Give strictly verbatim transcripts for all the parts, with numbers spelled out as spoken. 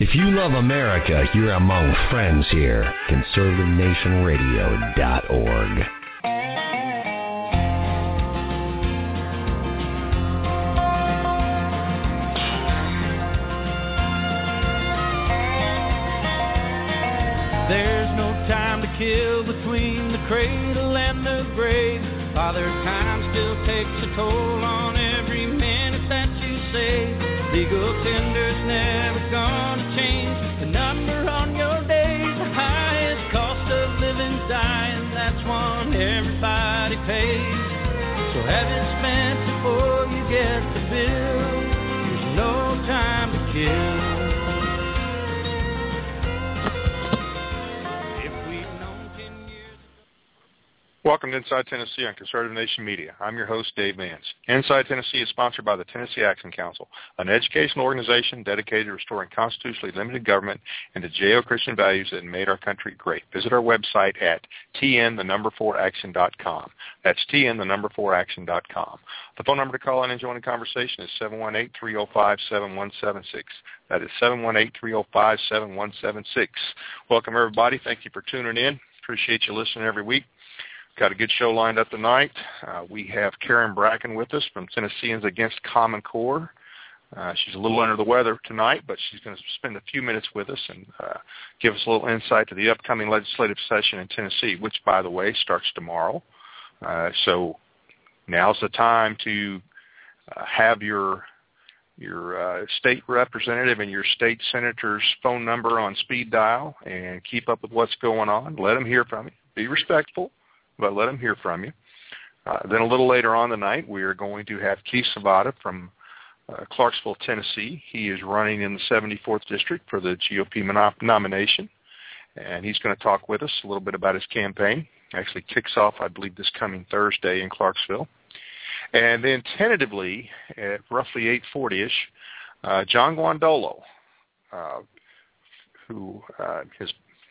If you love America, you're among friends here. conservative nation radio dot org. There's no time to kill between the cradle and the grave. Father Time still takes a toll on every minute that you save. Legal tender's never gonna change the number on your days. The highest cost of living's dying, that's one everybody pays. So have it spent before you get the bill. There's no time to kill. Welcome to Inside Tennessee on Conservative Nation Media. I'm your host, Dave Vance. Inside Tennessee is sponsored by the Tennessee Action Council, an educational organization dedicated to restoring constitutionally limited government and the Judeo-Christian values that made our country great. Visit our website at t n the number four action dot com. That's t n the number four action dot com. The phone number to call in and join the conversation is seven one eight, three oh five, seven one seven six. That is seven one eight, three oh five, seven one seven six. Welcome, everybody. Thank you for tuning in. Appreciate you listening every week. Got a good show lined up tonight. Uh, we have Karen Bracken with us from Tennesseans Against Common Core. Uh, she's a little under the weather tonight, but she's going to spend a few minutes with us and uh, give us a little insight to the upcoming legislative session in Tennessee, which, by the way, starts tomorrow. Uh, so now's the time to uh, have your your uh, state representative and your state senator's phone number on speed dial and keep up with what's going on. Let them hear from you. Be respectful, but let them hear from you. Uh, then a little later on tonight, we are going to have Keith Savada from uh, Clarksville, Tennessee. He is running in the seventy-fourth District for the G O P mon- nomination, and he's going to talk with us a little bit about his campaign. Actually kicks off, I believe, this coming Thursday in Clarksville. And then tentatively, at roughly eight forty-ish, uh, John Guandolo, uh, who uh, has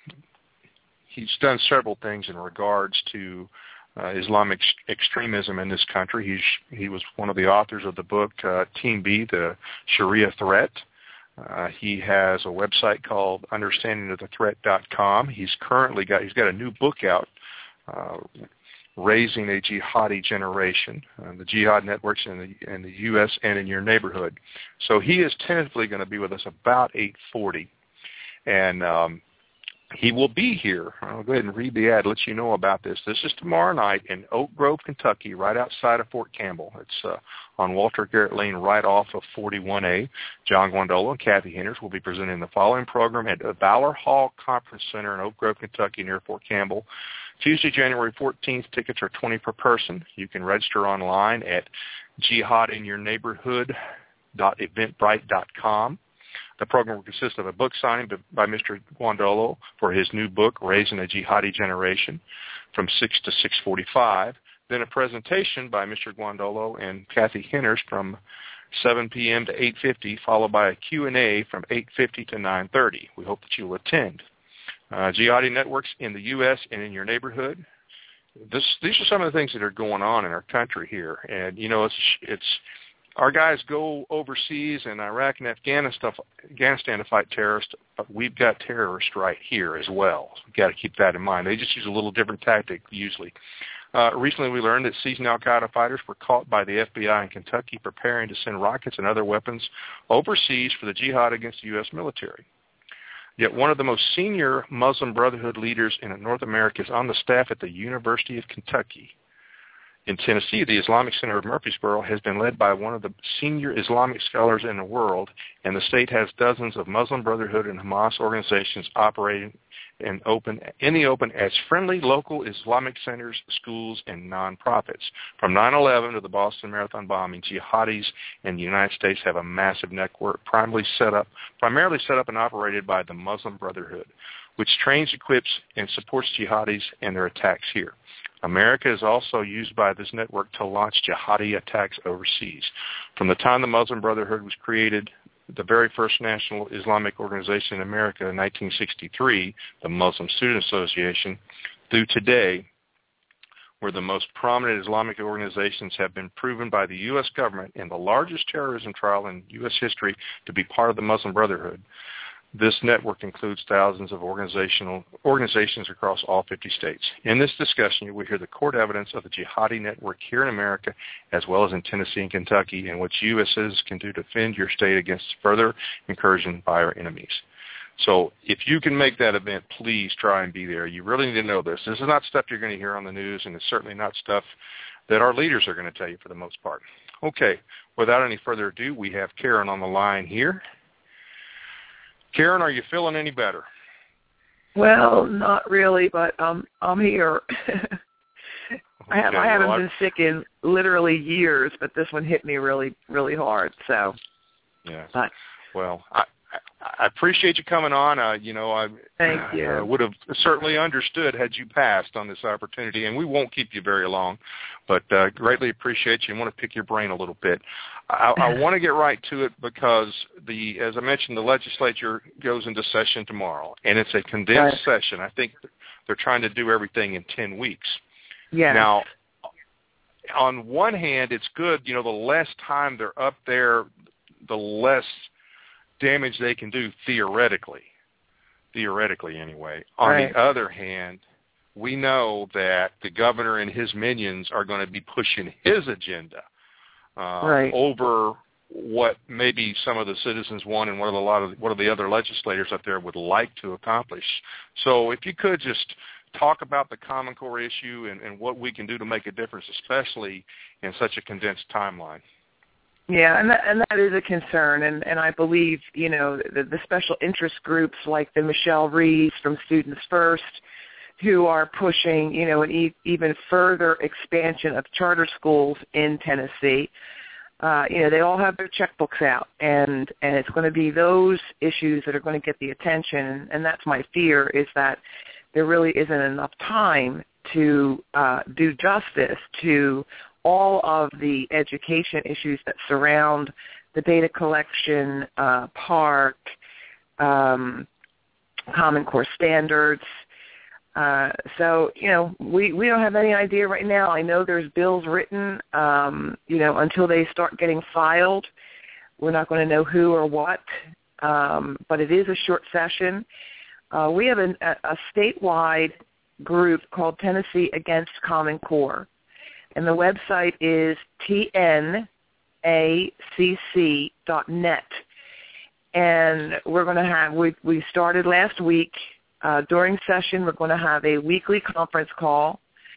he's done several things in regards to uh, Islamic extremism in this country. He's he was one of the authors of the book uh, Team B, The Sharia Threat. Uh, he has a website called understanding of the threat dot com. He's currently got he's got a new book out, uh, Raising a Jihadi Generation, uh, the Jihad Networks in the in the U S and in your neighborhood. So he is tentatively going to be with us about eight forty, and um, he will be here. I'll go ahead and read the ad, let you know about this. This is tomorrow night in Oak Grove, Kentucky, right outside of Fort Campbell. It's uh, on Walter Garrett Lane, right off of forty-one A. John Guandolo and Kathy Henners will be presenting the following program at the Valor Hall Conference Center in Oak Grove, Kentucky, near Fort Campbell. Tuesday, January fourteenth, tickets are twenty per person. You can register online at jihad in your neighborhood dot eventbrite dot com. The program will consist of a book signing by Mister Guandolo for his new book, Raising a Jihadi Generation, from six to six forty-five. Then a presentation by Mister Guandolo and Kathy Henners from seven p.m. to eight fifty, followed by a Q and A from eight fifty to nine thirty. We hope that you will attend. Uh, Jihadi Networks in the U S and in your neighborhood. This, these are some of the things that are going on in our country here. And, you know, it's it's our guys go overseas in Iraq and Afghanistan, Afghanistan to fight terrorists, but we've got terrorists right here as well. So we've got to keep that in mind. They just use a little different tactic usually. Uh, recently we learned that seasoned al-Qaeda fighters were caught by the F B I in Kentucky preparing to send rockets and other weapons overseas for the jihad against the U S military. Yet one of the most senior Muslim Brotherhood leaders in North America is on the staff at the University of Kentucky. In Tennessee, the Islamic Center of Murfreesboro has been led by one of the senior Islamic scholars in the world, and the state has dozens of Muslim Brotherhood and Hamas organizations operating in, open, in the open as friendly local Islamic centers, schools, and nonprofits. From nine eleven to the Boston Marathon bombing, jihadis in the United States have a massive network primarily set up, primarily set up and operated by the Muslim Brotherhood, which trains, equips, and supports jihadis and their attacks here. America is also used by this network to launch jihadi attacks overseas. From the time the Muslim Brotherhood was created, the very first national Islamic organization in America in nineteen sixty-three, the Muslim Student Association, through today, where the most prominent Islamic organizations have been proven by the U S government in the largest terrorism trial in U S history to be part of the Muslim Brotherhood. This network includes thousands of organizational organizations across all fifty states. In this discussion, you will hear the court evidence of the jihadi network here in America, as well as in Tennessee and Kentucky, and what U S citizens can do to defend your state against further incursion by our enemies. So if you can make that event, please try and be there. You really need to know this. This is not stuff you're going to hear on the news, and it's certainly not stuff that our leaders are going to tell you for the most part. Okay, without any further ado, we have Karen on the line here. Karen, are you feeling any better? Well, not really, but um, I'm here. I, have, okay, I haven't well, been sick in literally years, but this one hit me really, really hard. So, yeah. But, well, I, I appreciate you coming on. Uh, you know, I thank you. uh, would have certainly understood had you passed on this opportunity, and we won't keep you very long, but uh, greatly appreciate you and want to pick your brain a little bit. I, I want to get right to it because, the, as I mentioned, the legislature goes into session tomorrow, and it's a condensed right. session. I think they're trying to do everything in ten weeks. Yes. Now, on one hand, it's good. You know, the less time they're up there, the less damage they can do theoretically, theoretically anyway. On right. the other hand, we know that the governor and his minions are going to be pushing his agenda uh, right. over what maybe some of the citizens want and what a lot of what of the other legislators up there would like to accomplish. So if you could just talk about the Common Core issue and, and what we can do to make a difference, especially in such a condensed timeline. Yeah, and that, and that is a concern, and, and I believe, you know, the, the special interest groups like the Michelle Reeves from Students First, who are pushing, you know, an e- even further expansion of charter schools in Tennessee. Uh, you know, they all have their checkbooks out, and, and it's going to be those issues that are going to get the attention, and that's my fear, is that there really isn't enough time to uh, do justice to all of the education issues that surround the data collection, uh, PARC, um, Common Core standards. Uh, so, you know, we, we don't have any idea right now. I know there's bills written, um, you know, until they start getting filed. We're not going to know who or what, um, but it is a short session. Uh, we have an, a, a statewide group called Tennessee Against Common Core. And the website is T N A C C dot net. And we're going to have, we, we started last week. Uh, during session, we're going to have a weekly conference call.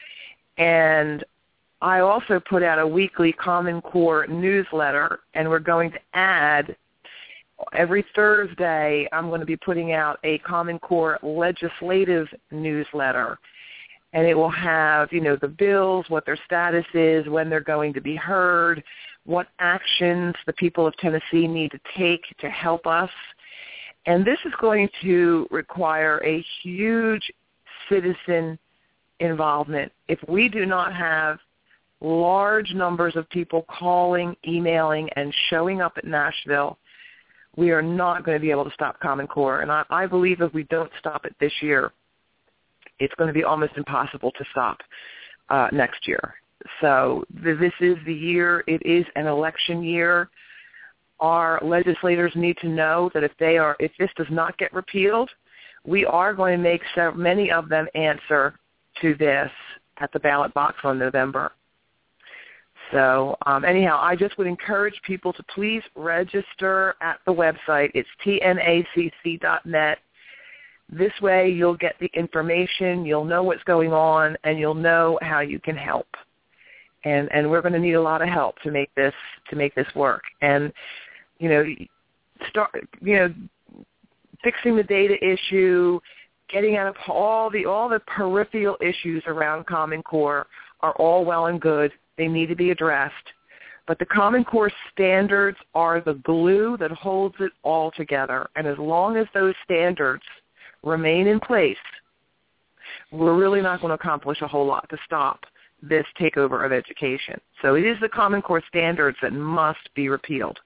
And I also put out a weekly Common Core newsletter, and we're going to add, every Thursday, I'm going to be putting out a Common Core legislative newsletter. And it will have, you know, the bills, what their status is, when they're going to be heard, what actions the people of Tennessee need to take to help us. And this is going to require a huge citizen involvement. If we do not have large numbers of calling, calling, emailing, and showing up at Nashville, we are not going to be able to stop Common Core. And I, I believe if we don't stop it this year, it's going to be almost impossible to stop uh, next year. So th- this is the year. It is an election year. Our legislators need to know that if they are, if this does not get repealed, we are going to make so many of them answer to this at the ballot box on November. So um, anyhow, I just would encourage people to please register at the website. It's T N A C C dot net. This way you'll get the information, you'll know what's going on, and you'll know how you can help. And and we're going to need a lot of help to make this to make this work. And you know, start you know, fixing the data issue, getting out of all the all the peripheral issues around Common Core are all well and good. They need to be addressed. But the Common Core standards are the glue that holds it all together. And as long as those standards remain in place, we're really not going to accomplish a whole lot to stop this takeover of education. So it is the Common Core standards that must be repealed.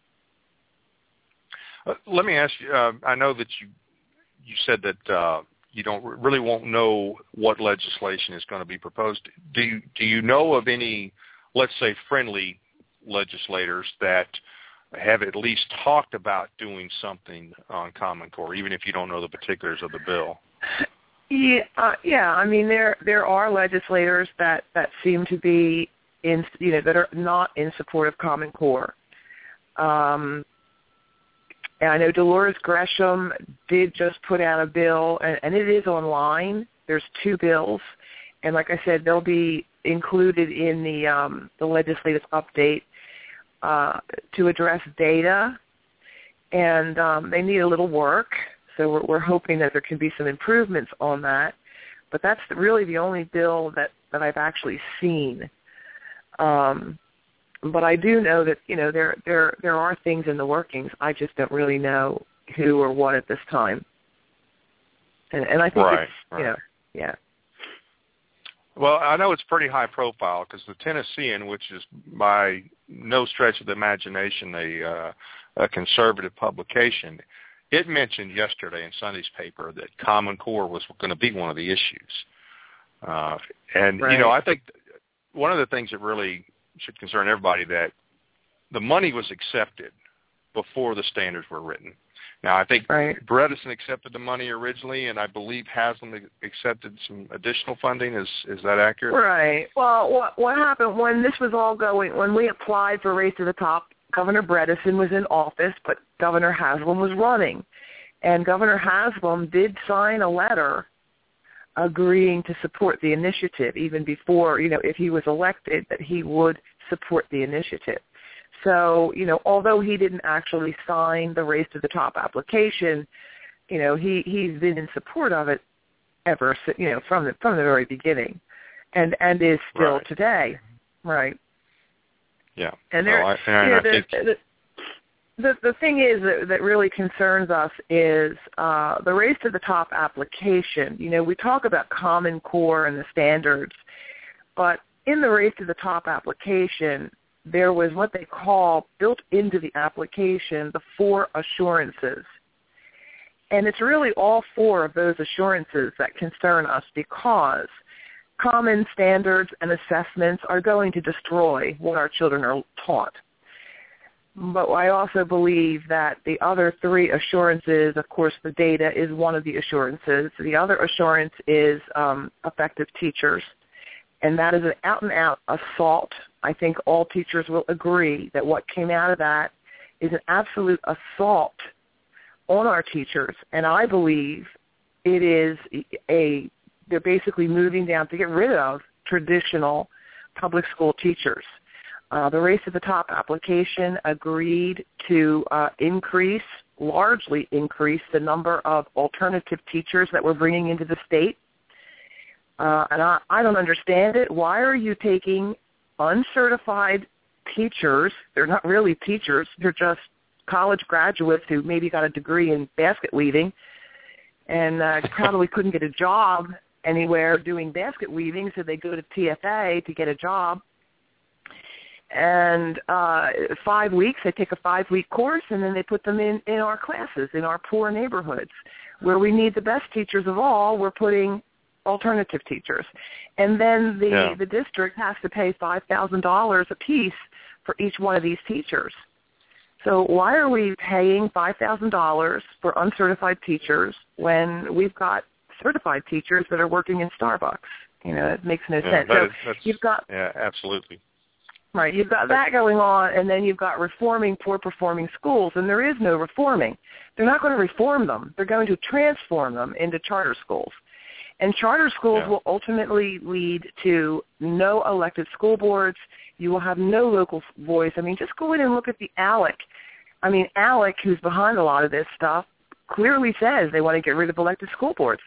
Uh, let me ask you, uh, I know that you you said that uh, you don't really won't know what legislation is going to be proposed. Do you, do you know of any, let's say, friendly legislators that have at least talked about doing something on Common Core, even if you don't know the particulars of the bill. Yeah, uh, yeah. I mean, there there are legislators that, that seem to be in, you know, that are not in support of Common Core. Um, and I know Dolores Gresham did just put out a bill, and, and it is online. There's two bills, and like I said, they'll be included in the um, the legislative update uh, to address data, and um, they need a little work. So we're, we're hoping that there can be some improvements on that. But that's really the only bill that, that I've actually seen. Um, but I do know that, you know, there, there there are things in the workings. I just don't really know who or what at this time. And, and I think right, it's, right. you know, yeah. Well, I know it's pretty high profile because the Tennessean, which is by no stretch of the imagination a, uh, a conservative publication, it mentioned yesterday in Sunday's paper that Common Core was going to be one of the issues. Uh, and, right. you know, I think one of the things that really should concern everybody that the money was accepted before the standards were written. Now, I think right. Bredesen accepted the money originally, and I believe Haslam accepted some additional funding. Is is that accurate? Right. Well, what, what happened when this was all going, when we applied for Race to the Top, Governor Bredesen was in office, but Governor Haslam was running. And Governor Haslam did sign a letter agreeing to support the initiative, even before, you know, if he was elected, that he would support the initiative. So, you know, although he didn't actually sign the Race to the Top application, you know, he, he's been in support of it ever, you know, from the, from the very beginning, and, and is still right. today. Right. Yeah. And there, oh, I, and you know, I the, think... the, the the thing is that, that really concerns us is uh, the Race to the Top application. You know, we talk about Common Core and the standards, but in the Race to the Top application, there was what they call built into the application the four assurances. And it's really all four of those assurances that concern us because common standards and assessments are going to destroy what our children are taught. But I also believe that the other three assurances, of course, the data is one of the assurances. The other assurance is um, effective teachers, and that is an out-and-out assault. I think all teachers will agree that what came out of that is an absolute assault on our teachers, and I believe it is a, they're basically moving down to get rid of traditional public school teachers. Uh, the Race to the Top application agreed to uh, increase, largely increase, the number of alternative teachers that we're bringing into the state. Uh, and I, I don't understand it. Why are you taking uncertified teachers? They're not really teachers. They're just college graduates who maybe got a degree in basket weaving and uh, probably couldn't get a job anywhere doing basket weaving, so they go to T F A to get a job. And uh, five weeks, they take a five-week course, and then they put them in, in our classes, in our poor neighborhoods. Where we need the best teachers of all, we're putting alternative teachers. And then the, yeah. the district has to pay five thousand dollars a piece for each one of these teachers. So why are we paying five thousand dollars for uncertified teachers when we've got certified teachers that are working in Starbucks? You know, it makes no yeah, sense. That so is, that's, you've got yeah, absolutely. Right, you've got that going on, and then you've got reforming poor-performing schools, and there is no reforming. They're not going to reform them. They're going to transform them into charter schools. And charter schools yeah. will ultimately lead to no elected school boards. You will have no local voice. I mean, just go in and look at the ALEC. I mean, ALEC, who's behind a lot of this stuff, clearly says they want to get rid of elected school boards.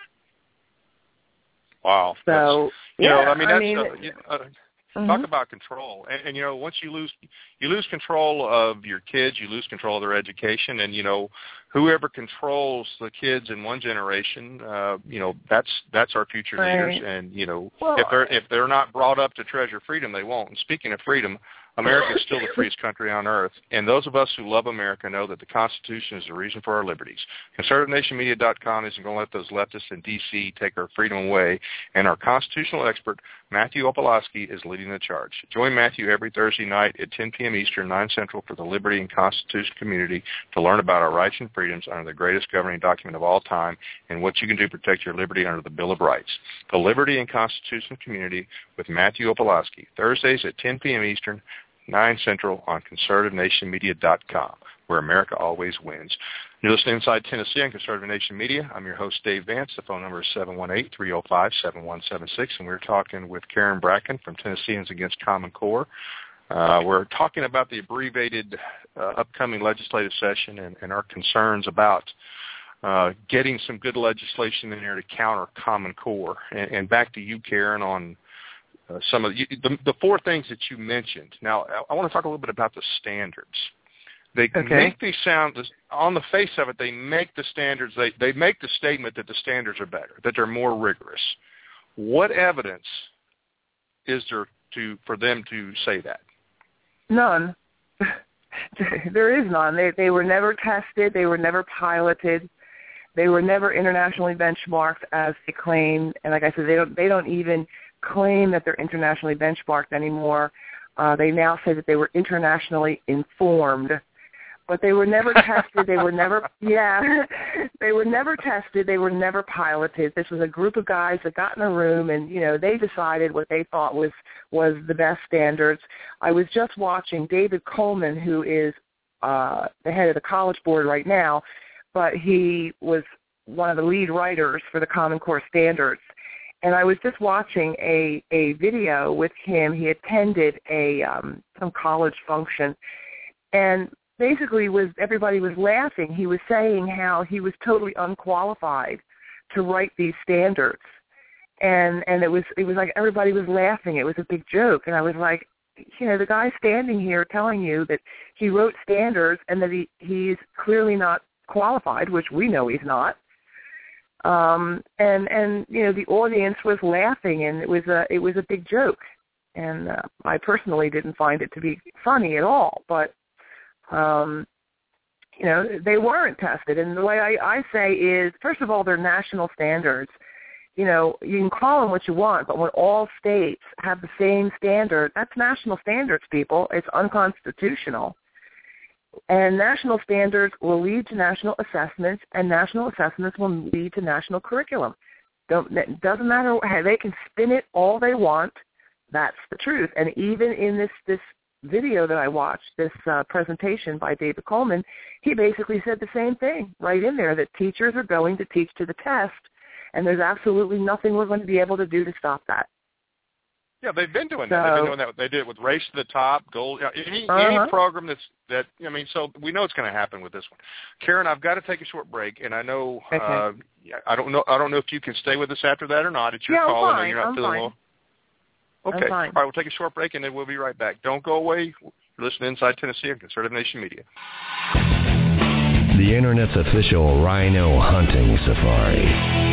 Wow. So, you yeah, know, I mean, that's... I mean, uh, you, uh, Mm-hmm. Talk about control, and, and you know, once you lose, you lose control of your kids, you lose control of their education, and you know, whoever controls the kids in one generation, uh, you know, that's that's our future right. leaders, and you know, well, if they're if they're not brought up to treasure freedom, they won't. And speaking of freedom, America is still the freest country on earth, and those of us who love America know that the Constitution is the reason for our liberties. Conservative Nation Media dot com isn't going to let those leftists in D C take our freedom away, and our constitutional expert, Matthew Opalowski, is leading the charge. Join Matthew every Thursday night at ten p.m. Eastern, nine Central for the Liberty and Constitution community to learn about our rights and freedoms under the greatest governing document of all time and what you can do to protect your liberty under the Bill of Rights. The Liberty and Constitution community with Matthew Opalowski, Thursdays at ten p.m. Eastern, nine Central on Conservative Nation Media dot com, where America always wins. You're listening Inside Tennessee on Conservative Nation Media. I'm your host, Dave Vance. The phone number is seven one eight, three oh five, seven one seven six, and we're talking with Karen Bracken from Tennesseans Against Common Core. Uh, we're talking about the abbreviated uh, upcoming legislative session and, and our concerns about uh, getting some good legislation in there to counter Common Core. And, and back to you, Karen, on uh, some of the, the, the four things that you mentioned. Now, I, I want to talk a little bit about the standards. They okay. make these sound, on the face of it, they make the standards, they, they make the statement that the standards are better, that they're more rigorous. What evidence is there to for them to say that? None. There is none. They they were never tested. They were never piloted. They were never internationally benchmarked as they claim. And like I said, they don't they don't even claim that they're internationally benchmarked anymore. Uh, they now say that they were internationally informed. But they were never tested. They were never, yeah, they were never tested. They were never piloted. This was a group of guys that got in a room and, you know, they decided what they thought was, was the best standards. I was just watching David Coleman, who is uh, the head of the College Board right now, but he was one of the lead writers for the Common Core standards. And I was just watching a, a video with him. He attended a um, some college function, and basically was everybody was laughing. He was saying how he was totally unqualified to write these standards, and and it was it was like everybody was laughing. It was a big joke, and I was like, you know, the guy standing here telling you that he wrote standards and that he he's clearly not qualified, which we know he's not. Um, and and you know the audience was laughing, and it was a it was a big joke, and uh, I personally didn't find it to be funny at all, but. Um, you know, they weren't tested. And the way I, I say is, first of all, they're national standards. You know, you can call them what you want, but when all states have the same standard, that's national standards, people. It's unconstitutional. And national standards will lead to national assessments, and national assessments will lead to national curriculum. Don't, it doesn't matter. They can spin it all they want. That's the truth. And even in this this video that I watched, this uh, presentation by David Coleman, he basically said the same thing right in there, that teachers are going to teach to the test, and there's absolutely nothing we're going to be able to do to stop that. Yeah, they've been doing so, that. They've been doing that. They did it with Race to the Top, Gold. Any, uh-huh. any program that's that. I mean, so we know it's going to happen with this one. Karen, I've got to take a short break, and I know. Okay. Uh, I don't know. I don't know if you can stay with us after that or not. It's your yeah, call. I'm I know fine. you're not I'm feeling fine. well. Okay. All right, we'll take a short break, and then we'll be right back. Don't go away. You're listening to Inside Tennessee on Conservative Nation Media. The Internet's official rhino hunting safari.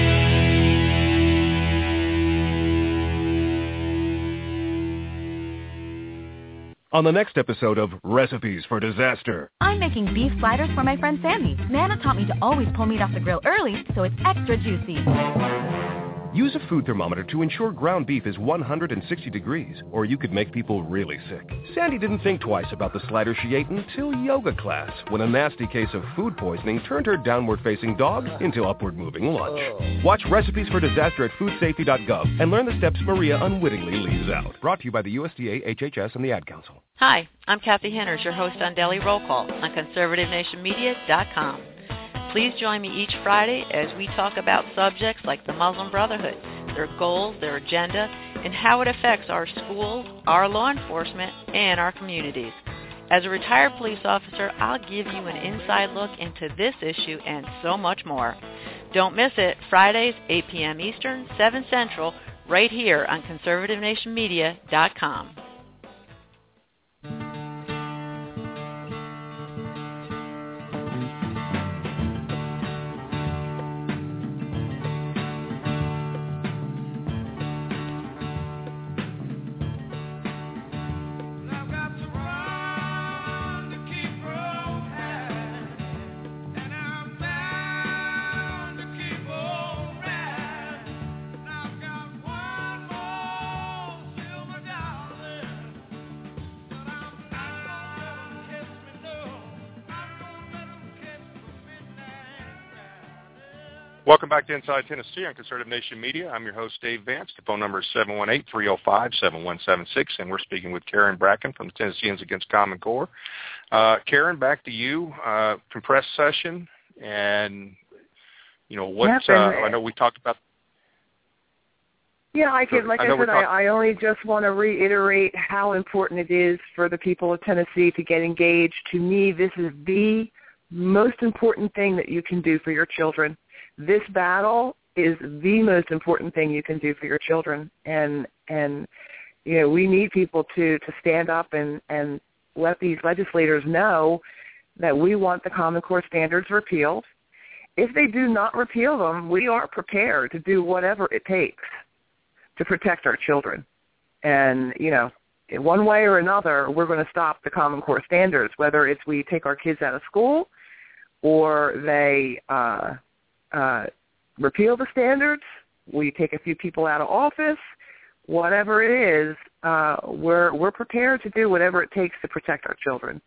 On the next episode of Recipes for Disaster. I'm making beef sliders for my friend Sandy. Nana taught me to always pull meat off the grill early so it's extra juicy. Use a food thermometer to ensure ground beef is one hundred sixty degrees, or you could make people really sick. Sandy didn't think twice about the slider she ate until yoga class, when a nasty case of food poisoning turned her downward-facing dog into upward-moving lunch. Watch Recipes for Disaster at food safety dot gov and learn the steps Maria unwittingly leaves out. Brought to you by the U S D A, H H S, and the Ad Council. Hi, I'm Kathy Henners, your host on Daily Roll Call on Conservative Nation Media dot com. Please join me each Friday as we talk about subjects like the Muslim Brotherhood, their goals, their agenda, and how it affects our schools, our law enforcement, and our communities. As a retired police officer, I'll give you an inside look into this issue and so much more. Don't miss it, Fridays, eight p.m. Eastern, seven Central, right here on Conservative Nation Media dot com. I've got to Welcome back to Inside Tennessee on Conservative Nation Media. I'm your host, Dave Vance. The phone number is seven one eight, three oh five, seven one seven six, and we're speaking with Karen Bracken from the Tennesseans Against Common Core. Uh, Karen, back to you. Uh, compressed session, and, you know, what, yep, uh, I know we talked about. Yeah, I could, like I, I said, I, I only just want to reiterate how important it is for the people of Tennessee to get engaged. To me, this is the most important thing that you can do for your children. This battle is the most important thing you can do for your children, and and you know we need people to, to stand up and, and let these legislators know that we want the Common Core standards repealed. If they do not repeal them, we are prepared to do whatever it takes to protect our children. And you know, in one way or another, we're going to stop the Common Core standards, whether it's we take our kids out of school or they uh, Uh, repeal the standards, we take a few people out of office, whatever it is, uh, we're we're prepared to do whatever it takes to protect our children.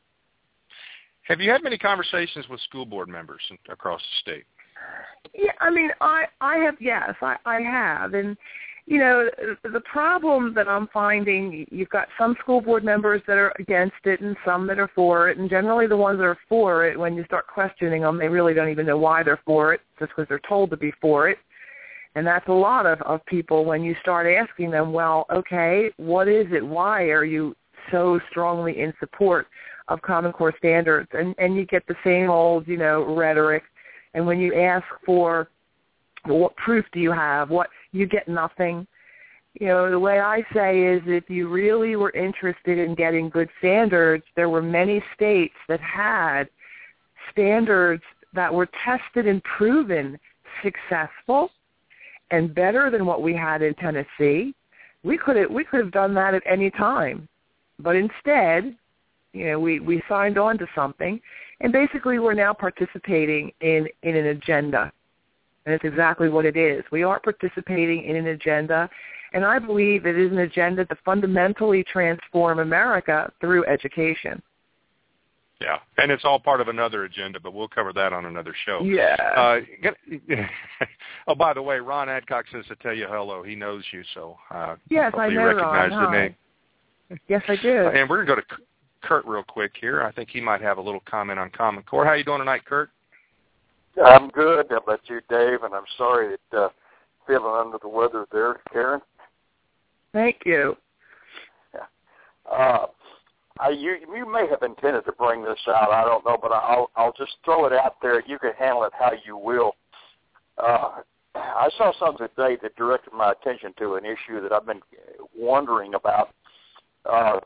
Have you had many conversations with school board members across the state? Yeah, I mean, I, I have, yes, I, I have. And, you know, the problem that I'm finding, you've got some school board members that are against it and some that are for it, and generally the ones that are for it, when you start questioning them, they really don't even know why they're for it, just because they're told to be for it. And that's a lot of, of people when you start asking them, well, okay, what is it? Why are you so strongly in support of Common Core standards? And, and you get the same old, you know, rhetoric. And when you ask for, well, what proof do you have, what you get nothing. You know, the way I say is if you really were interested in getting good standards, there were many states that had standards that were tested and proven successful and better than what we had in Tennessee. We could have, we could have done that at any time. But instead, you know, we, we signed on to something, and basically we're now participating in, in an agenda. And it's exactly what it is. We are participating in an agenda, and I believe it is an agenda to fundamentally transform America through education. Yeah, and it's all part of another agenda, but we'll cover that on another show. Yeah. Uh, get, oh, by the way, Ron Adcock says to tell you hello. He knows you, so uh, yes, hopefully I know you recognize Ron. the name. Yes, I do. Uh, and we're going to go to Kurt real quick here. I think he might have a little comment on Common Core. How you doing tonight, Kurt? I'm good. How about you, Dave? And I'm sorry that uh, feeling under the weather there, Karen. Thank you. Yeah. Uh, I, you you may have intended to bring this out. I don't know, but I'll I'll just throw it out there. You can handle it how you will. Uh, I saw something today that directed my attention to an issue that I've been wondering about. Uh,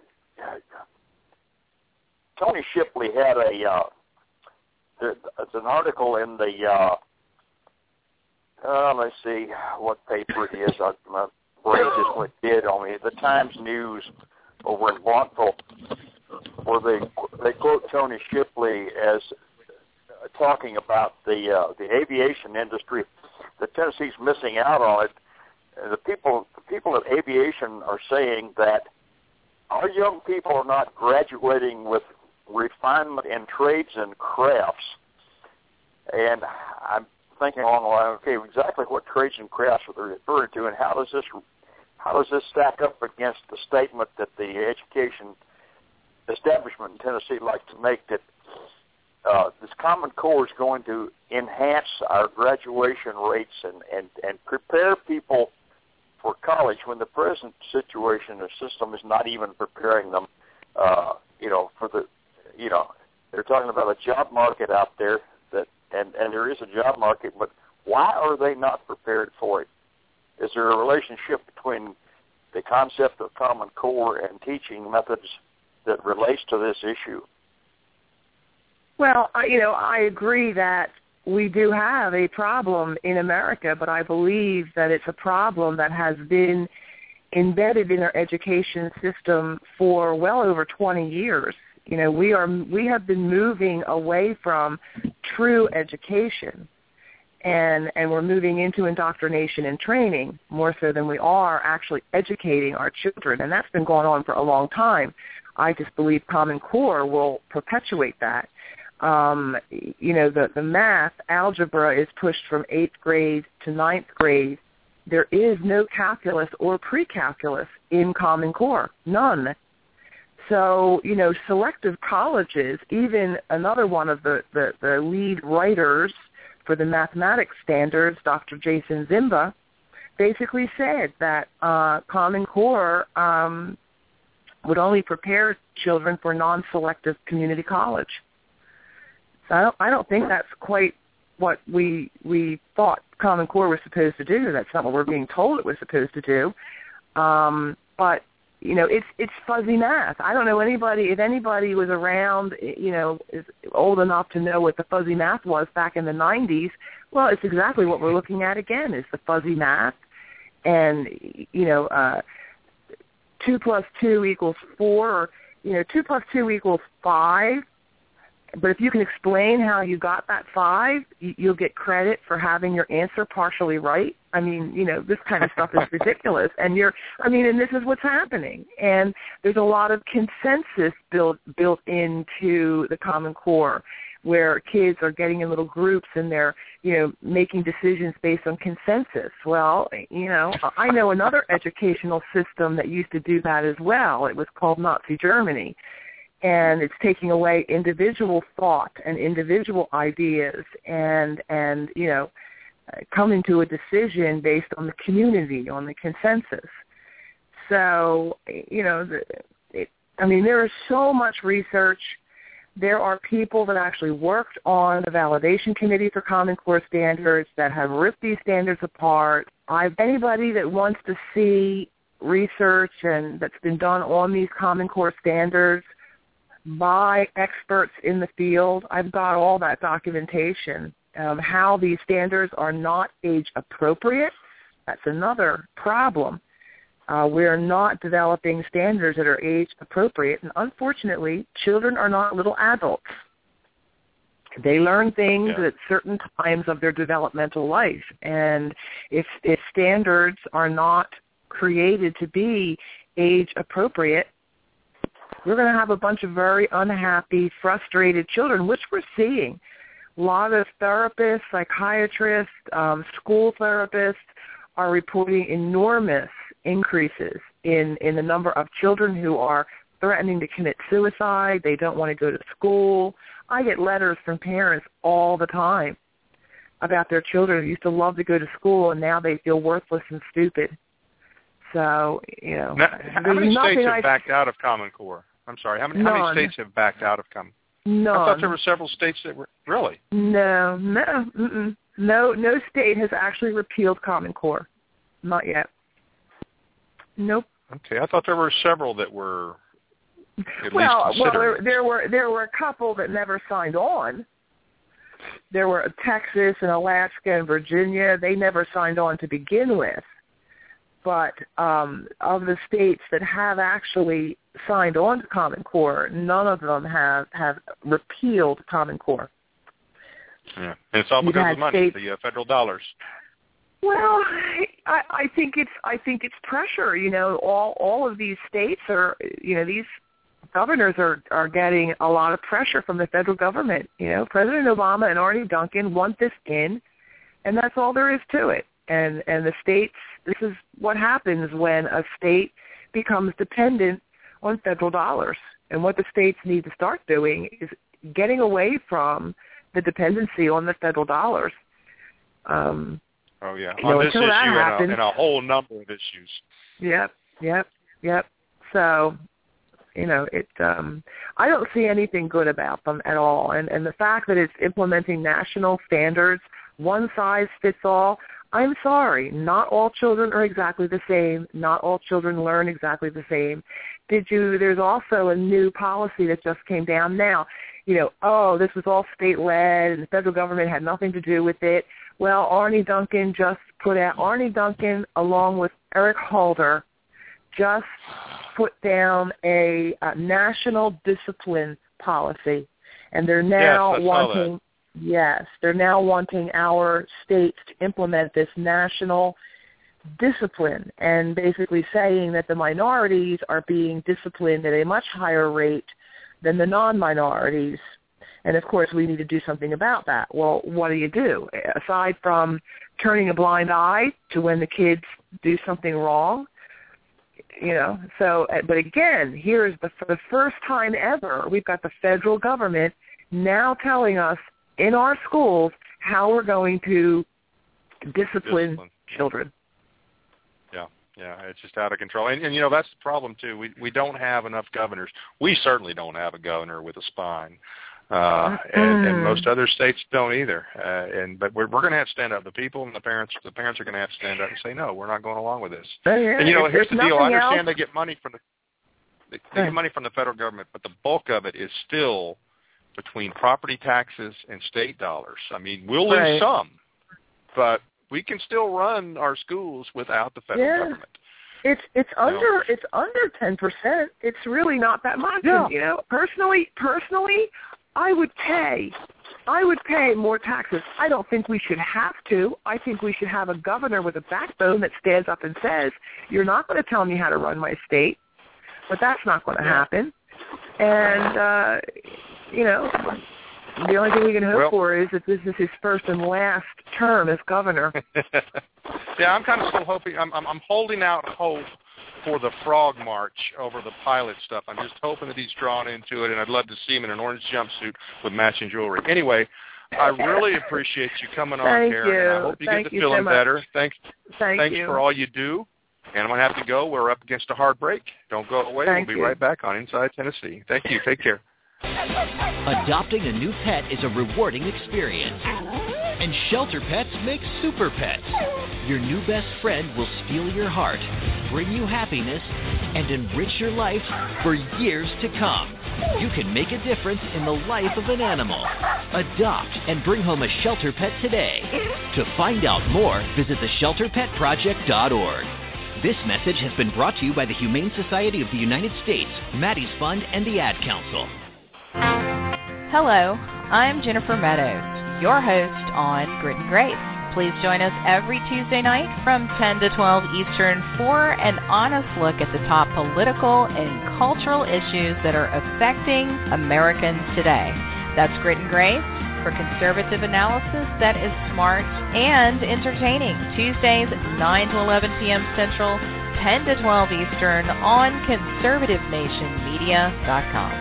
Tony Shipley had a. Uh, There's an article in the, uh, uh, let's see what paper it is. I, my brain just went dead on me. The Times News over in Bonneville, where they they quote Tony Shipley as uh, talking about the uh, the aviation industry. That Tennessee's missing out on it. Uh, the people the people at aviation are saying that our young people are not graduating with refinement in trades and crafts. And I'm thinking along the line, okay, exactly what trades and crafts are they referring to, and how does this how does this stack up against the statement that the education establishment in Tennessee likes to make, that uh, this Common Core is going to enhance our graduation rates and, and, and prepare people for college, when the present situation, the system is not even preparing them, uh, you know, for the You know, they're talking about a job market out there, that, and, and there is a job market, but why are they not prepared for it? Is there a relationship between the concept of Common Core and teaching methods that relates to this issue? Well, you know, I agree that we do have a problem in America, but I believe that it's a problem that has been embedded in our education system for well over twenty years. You know, we are we have been moving away from true education, and and we're moving into indoctrination and training more so than we are actually educating our children, and that's been going on for a long time. I just believe Common Core will perpetuate that. Um, you know, the, the math, algebra is pushed from eighth grade to ninth grade. There is no calculus or pre-calculus in Common Core, none. So, you know, selective colleges, even another one of the, the, the lead writers for the mathematics standards, Doctor Jason Zimba, basically said that uh, Common Core um, would only prepare children for non-selective community college. So I don't, I don't think that's quite what we we thought Common Core was supposed to do. That's not what we're being told it was supposed to do. Um, but you know, it's it's fuzzy math. I don't know anybody if anybody was around, you know, is old enough to know what the fuzzy math was back in the nineties. Well, it's exactly what we're looking at again. Is the fuzzy math, and you know, uh, two plus two equals four. Or, you know, two plus two equals five. But if you can explain how you got that five, you'll get credit for having your answer partially right. I mean, you know, this kind of stuff is ridiculous. And you're, I mean, and this is what's happening. And there's a lot of consensus built built into the Common Core, where kids are getting in little groups and they're, you know, making decisions based on consensus. Well, you know, I know another educational system that used to do that as well. It was called Nazi Germany. And it's taking away individual thought and individual ideas and, and you know, coming to a decision based on the community, on the consensus. So, you know, the, it, I mean, there is so much research. There are people that actually worked on the validation committee for Common Core standards that have ripped these standards apart. I've anybody that wants to see research and that's been done on these Common Core standards by experts in the field, I've got all that documentation. Um, how these standards are not age appropriate, that's another problem. Uh, we're not developing standards that are age appropriate, and unfortunately, children are not little adults. They learn things yeah. at certain times of their developmental life, and if, if standards are not created to be age appropriate, we're going to have a bunch of very unhappy, frustrated children, which we're seeing. A lot of therapists, psychiatrists, um, school therapists are reporting enormous increases in, in the number of children who are threatening to commit suicide. They don't want to go to school. I get letters from parents all the time about their children who used to love to go to school, and now they feel worthless and stupid. So, you know. Now, how many states have I, backed out of Common Core? I'm sorry, how many, how many states have backed out of Common Core? None. I thought there were several states that were, really? No, no, mm-mm. no, no state has actually repealed Common Core. Not yet. Nope. Okay, I thought there were several that were at well, least well, considering. there, there were there were a couple that never signed on. There were Texas and Alaska and Virginia. They never signed on to begin with. But um, of the states that have actually signed on to Common Core, none of them have, have repealed Common Core. Yeah, and it's all because of money, states, the uh, federal dollars. Well, I, I think it's I think it's pressure. You know, all all of these states are, you know, these governors are, are getting a lot of pressure from the federal government. You know, President Obama and Arne Duncan want this in, and that's all there is to it. And and the states, this is what happens when a state becomes dependent on federal dollars. And what the states need to start doing is getting away from the dependency on the federal dollars. Um, oh, yeah. On know, this issue happens, and, a, and a whole number of issues. Yep, yep, yep. So, you know, it. Um, I don't see anything good about them at all. And, and the fact that it's implementing national standards, one size fits all, I'm sorry, not all children are exactly the same. Not all children learn exactly the same. Did you, there's also a new policy that just came down now. You know, oh, this was all state-led and the federal government had nothing to do with it. Well, Arne Duncan just put out, Arne Duncan along with Eric Holder just put down a, a national discipline policy. And they're now yes, wanting... Yes, they're now wanting our states to implement this national discipline and basically saying that the minorities are being disciplined at a much higher rate than the non-minorities. And, of course, we need to do something about that. Well, what do you do? Aside from turning a blind eye to when the kids do something wrong, you know. So, but again, here is the, for the first time ever, we've got the federal government now telling us in our schools how we're going to discipline, discipline. children. Yeah, yeah, it's just out of control. And, and, you know, that's the problem, too. We we don't have enough governors. We certainly don't have a governor with a spine. Uh, and, and most other states don't either. Uh, and but we're we're going to have to stand up. The people and the parents, the parents are going to have to stand up and say, no, we're not going along with this. Oh, yeah. And you know, if here's the deal. I understand else. they get money from the they, they get money from the federal government, but the bulk of it is still between property taxes and state dollars. I mean, we'll right. lose some, but we can still run our schools without the federal yeah. government. It's it's you under know? it's under ten percent. It's really not that much. Yeah. And, you know, personally, personally. I would pay. I would pay more taxes. I don't think we should have to. I think we should have a governor with a backbone that stands up and says, you're not going to tell me how to run my state, but that's not going to happen. And, uh, you know, the only thing we can hope well, for is that this is his first and last term as governor. Yeah, I'm kind of still hoping. I'm, I'm, I'm holding out hope for the frog march over the pilot stuff. I'm just hoping that he's drawn into it, and I'd love to see him in an orange jumpsuit with matching jewelry. Anyway, I really appreciate you coming on, Thank Karen. you. And I hope you Thank get to you feeling so much. better. Thanks, Thank thanks you. for all you do. And I'm going to have to go. We're up against a hard break. Don't go away. Thank we'll be you. right back on Inside Tennessee. Thank you. Take care. Adopting a new pet is a rewarding experience. And Shelter Pets makes super pets. Your new best friend will steal your heart, bring you happiness, and enrich your life for years to come. You can make a difference in the life of an animal. Adopt and bring home a Shelter Pet today. To find out more, visit the shelter pet project dot org. This message has been brought to you by the Humane Society of the United States, Maddie's Fund, and the Ad Council. Hello, I'm Jennifer Meadows, your host on Grit and Grace. Please join us every Tuesday night from ten to twelve Eastern for an honest look at the top political and cultural issues that are affecting Americans today. That's Grit and Grace, for conservative analysis that is smart and entertaining. Tuesdays, nine to eleven p.m. Central, ten to twelve Eastern on conservative nation media dot com.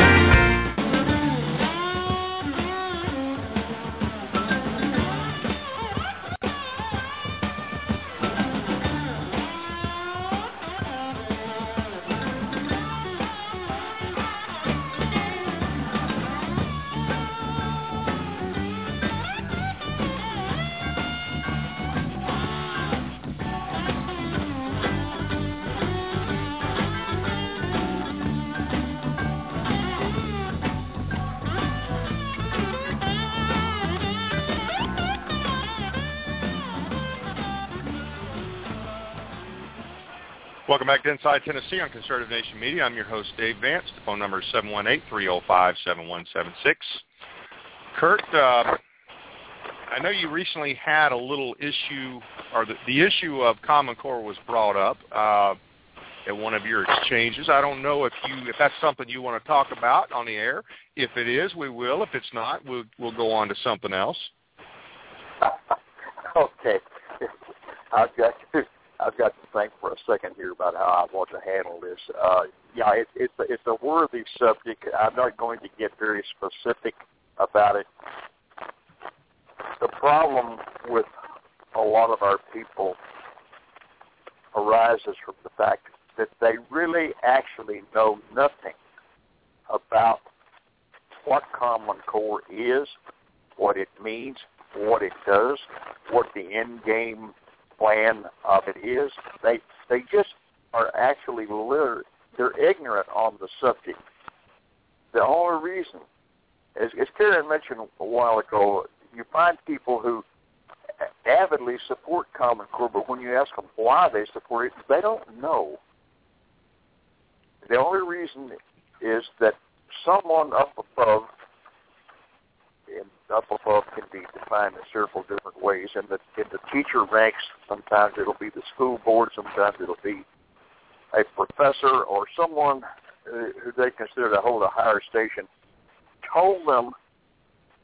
Welcome back to Inside Tennessee on Conservative Nation Media. I'm your host, Dave Vance. The phone number is seven one eight, three oh five, seven one seven six. Kurt, uh, I know you recently had a little issue, or the, the issue of Common Core was brought up uh, at one of your exchanges. I don't know if you if that's something you want to talk about on the air. If it is, we will. If it's not, we'll, we'll go on to something else. Okay. I've got to, I've got to think for a second here about how I want to handle this. Uh, yeah, it, it's, a, it's a worthy subject. I'm not going to get very specific about it. The problem with a lot of our people arises from the fact that they really actually know nothing about what Common Core is, what it means, what it does, what the end game plan of it is. They they just are actually literate. They're ignorant on the subject. The only reason, as, as Karen mentioned a while ago, you find people who avidly support Common Core, but when you ask them why they support it, they don't know. The only reason is that someone up above, and up above can be defined in several different ways. In the, in the teacher ranks, sometimes it'll be the school board, sometimes it'll be a professor or someone uh, who they consider to hold a higher station, told them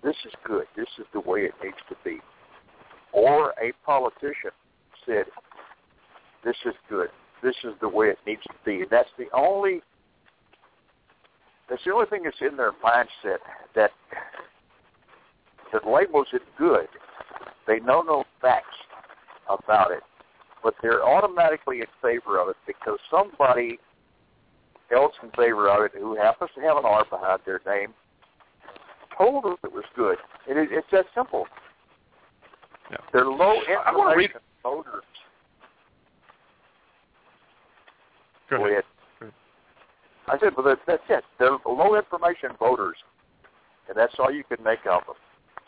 this is good. This is the way it needs to be. Or a politician said, this is good. This is the way it needs to be. That's the only that's the only thing that's in their mindset that that labels it good. They know no facts about it, but they're automatically in favor of it because somebody else in favor of it who happens to have an R behind their name told them it was good. It is, it's that simple. Yeah. They're low information voters. Go ahead. Go ahead. I said, well, that's it. They're low information voters, and that's all you can make of them.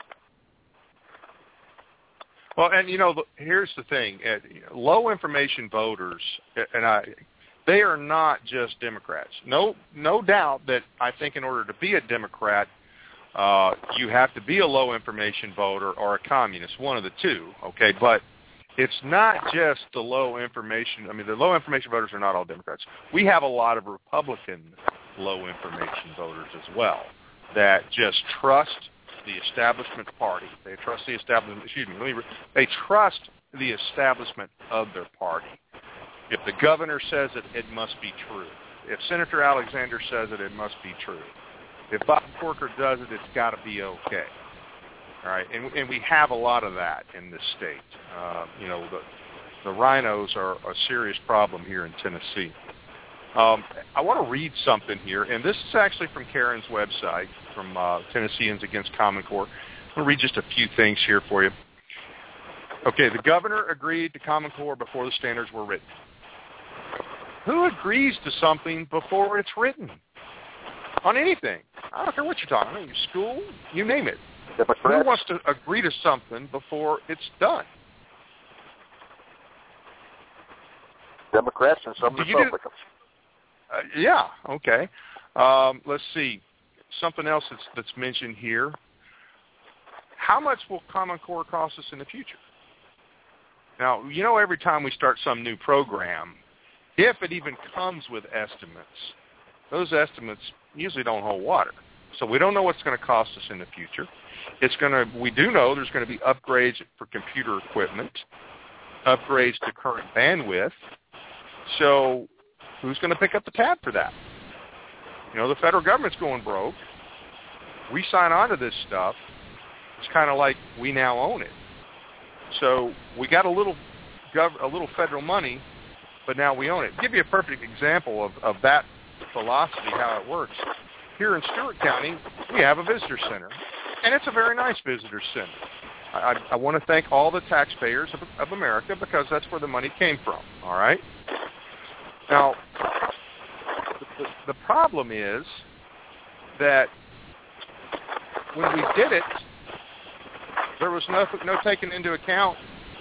Well, and you know, here's the thing: low information voters, and I, they are not just Democrats. No, no doubt that I think in order to be a Democrat, uh, you have to be a low information voter or a communist, one of the two. Okay, but it's not just the low information. I mean, the low information voters are not all Democrats. We have a lot of Republican low information voters as well that just trust the establishment party. They trust the establishment. Excuse me. Let me, they trust the establishment of their party. If the governor says it, it must be true. If Senator Alexander says it, it must be true. If Bob Corker does it, it's got to be okay. All right, and, and we have a lot of that in this state. Uh, you know, the the rhinos are a serious problem here in Tennessee. Um, I want to read something here, and this is actually from Karen's website, from uh, Tennesseans Against Common Core. I'm going to read just a few things here for you. Okay, the governor agreed to Common Core before the standards were written. Who agrees to something before it's written? On anything. I don't care what you're talking about. School, you name it. Democrats. Who wants to agree to something before it's done? Democrats and some Do Republicans. Uh, yeah, okay. Um, let's see. Something else that's, that's mentioned here. How much will Common Core cost us in the future? Now, you know, every time we start some new program, if it even comes with estimates, those estimates usually don't hold water. So we don't know what's going to cost us in the future. It's going to. We do know there's going to be upgrades for computer equipment, upgrades to current bandwidth. So who's going to pick up the tab for that? You know, the federal government's going broke. We sign on to this stuff. It's kind of like we now own it. So we got a little gov- a little federal money, but now we own it. I'll give you a perfect example of, of that philosophy, how it works. Here in Stewart County, we have a visitor center, and it's a very nice visitor center. I, I, I want to thank all the taxpayers of, of America because that's where the money came from, all right? Now, the, the problem is that when we did it, there was no, no taking into account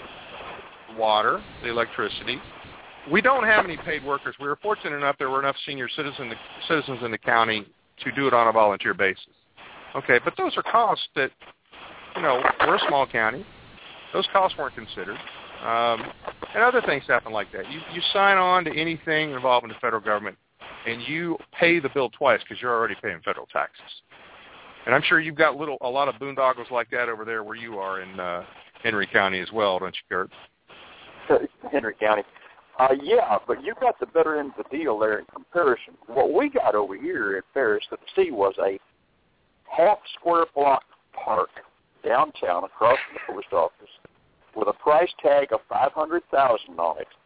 water, the electricity. We don't have any paid workers. We were fortunate enough there were enough senior citizen, citizens in the county to do it on a volunteer basis. Okay, but those are costs that, you know, we're a small county. Those costs weren't considered. Um, and other things happen like that. You, you sign on to anything involving the federal government, and you pay the bill twice because you're already paying federal taxes. And I'm sure you've got little a lot of boondoggles like that over there where you are in uh, Henry County as well, don't you, Kurt? Henry County. Uh, yeah, but you got the better end of the deal there in comparison. What we got over here in Paris, Tennessee, was a half square block park downtown across from the post office with a price tag of five hundred thousand dollars on it.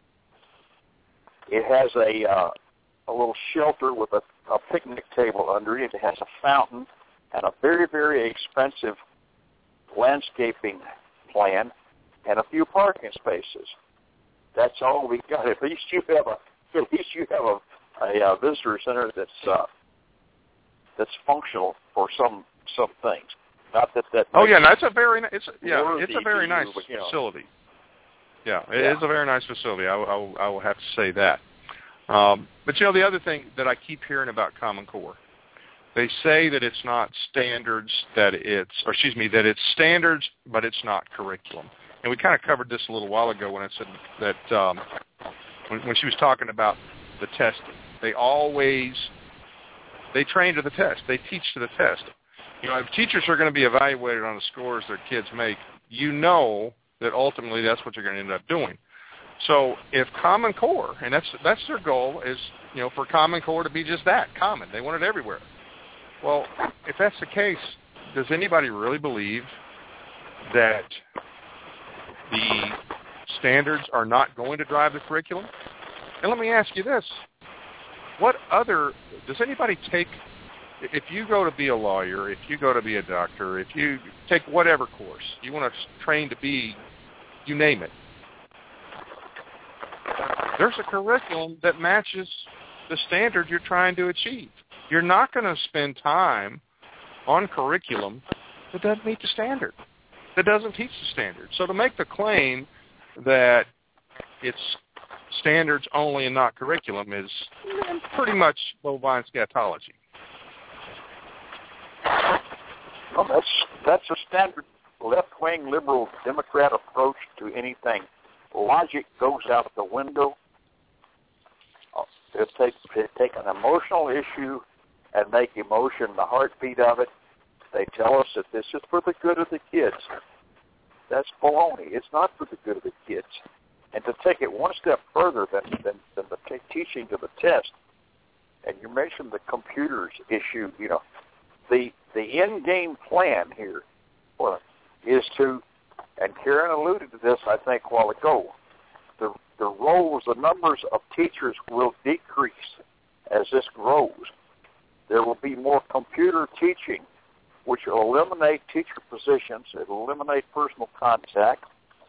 It has a uh, a little shelter with a, a picnic table under it. It has a fountain and a very, very expensive landscaping plan and a few parking spaces. That's all we got. At least you have a at least you have a, a, a visitor center that's uh, that's functional for some some things. Not that that. Oh yeah, that's a very it's yeah it's a very nice you, you know. facility. Yeah, it yeah. is a very nice facility. I, I, I will have to say that. Um, but you know the other thing that I keep hearing about Common Core, they say that it's not standards, that it's or excuse me that it's standards, but it's not curriculum. And we kind of covered this a little while ago when I said that um, when, when she was talking about the testing. They always, they train to the test. They teach to the test. You know, if teachers are going to be evaluated on the scores their kids make, you know that ultimately that's what you're going to end up doing. So if Common Core, and that's that's their goal, is, you know, for Common Core to be just that, common. They want it everywhere. Well, if that's the case, does anybody really believe that the standards are not going to drive the curriculum? And let me ask you this. What other, does anybody take, if you go to be a lawyer, if you go to be a doctor, if you take whatever course, you want to train to be, you name it, there's a curriculum that matches the standard you're trying to achieve. You're not going to spend time on curriculum that doesn't meet the standard, that doesn't teach the standard. So to make the claim that it's standards only and not curriculum is pretty much bovine scatology. Well, that's, that's a standard left-wing liberal Democrat approach to anything. Logic goes out the window. They take, they take an emotional issue and make emotion the heartbeat of it. They tell us that this is for the good of the kids. That's baloney. It's not for the good of the kids. And to take it one step further than, than, than the t- teaching to the test, and you mentioned the computers issue, you know, the the end game plan here well, is to, and Karen alluded to this, I think, a while ago, the, the roles, the numbers of teachers will decrease as this grows. There will be more computer teaching, which will eliminate teacher positions. It will eliminate personal contact.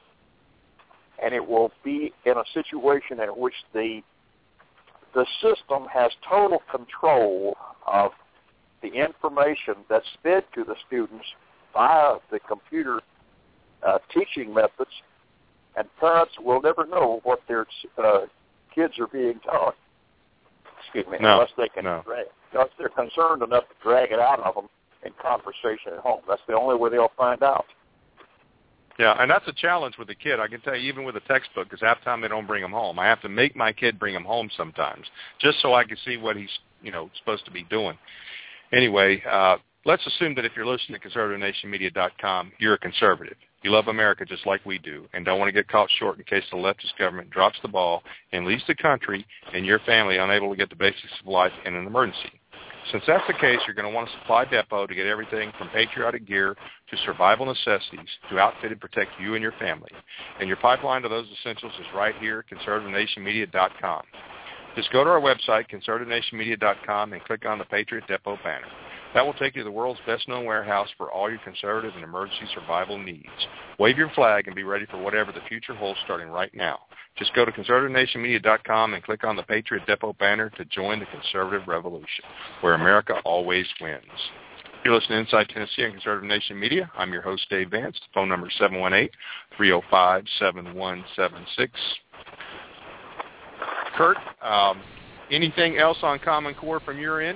And it will be in a situation in which the the system has total control of the information that's fed to the students via the computer uh, teaching methods, and parents will never know what their uh, kids are being taught. Excuse me, no, unless they can no. drag, unless they're concerned enough to drag it out of them in conversation at home. That's the only way they'll find out. Yeah, and that's a challenge with the kid. I can tell you, even with a textbook, because half the time they don't bring them home. I have to make my kid bring them home sometimes, just so I can see what he's, you know, supposed to be doing. Anyway, uh, let's assume that if you're listening to conservative nation media dot com, you're a conservative. You love America just like we do, and don't want to get caught short in case the leftist government drops the ball and leaves the country and your family unable to get the basics of life in an emergency. Since that's the case, you're going to want a supply depot to get everything from patriotic gear to survival necessities to outfit and protect you and your family. And your pipeline to those essentials is right here at conservative nation media dot com. Just go to our website, conservative nation media dot com, and click on the Patriot Depot banner. That will take you to the world's best-known warehouse for all your conservative and emergency survival needs. Wave your flag and be ready for whatever the future holds starting right now. Just go to conservative nation media dot com and click on the Patriot Depot banner to join the conservative revolution, where America always wins. You're listening to Inside Tennessee on Conservative Nation Media. I'm your host, Dave Vance. The phone number is seven one eight, three oh five, seven one seven six. Kurt, um, anything else on Common Core from your end?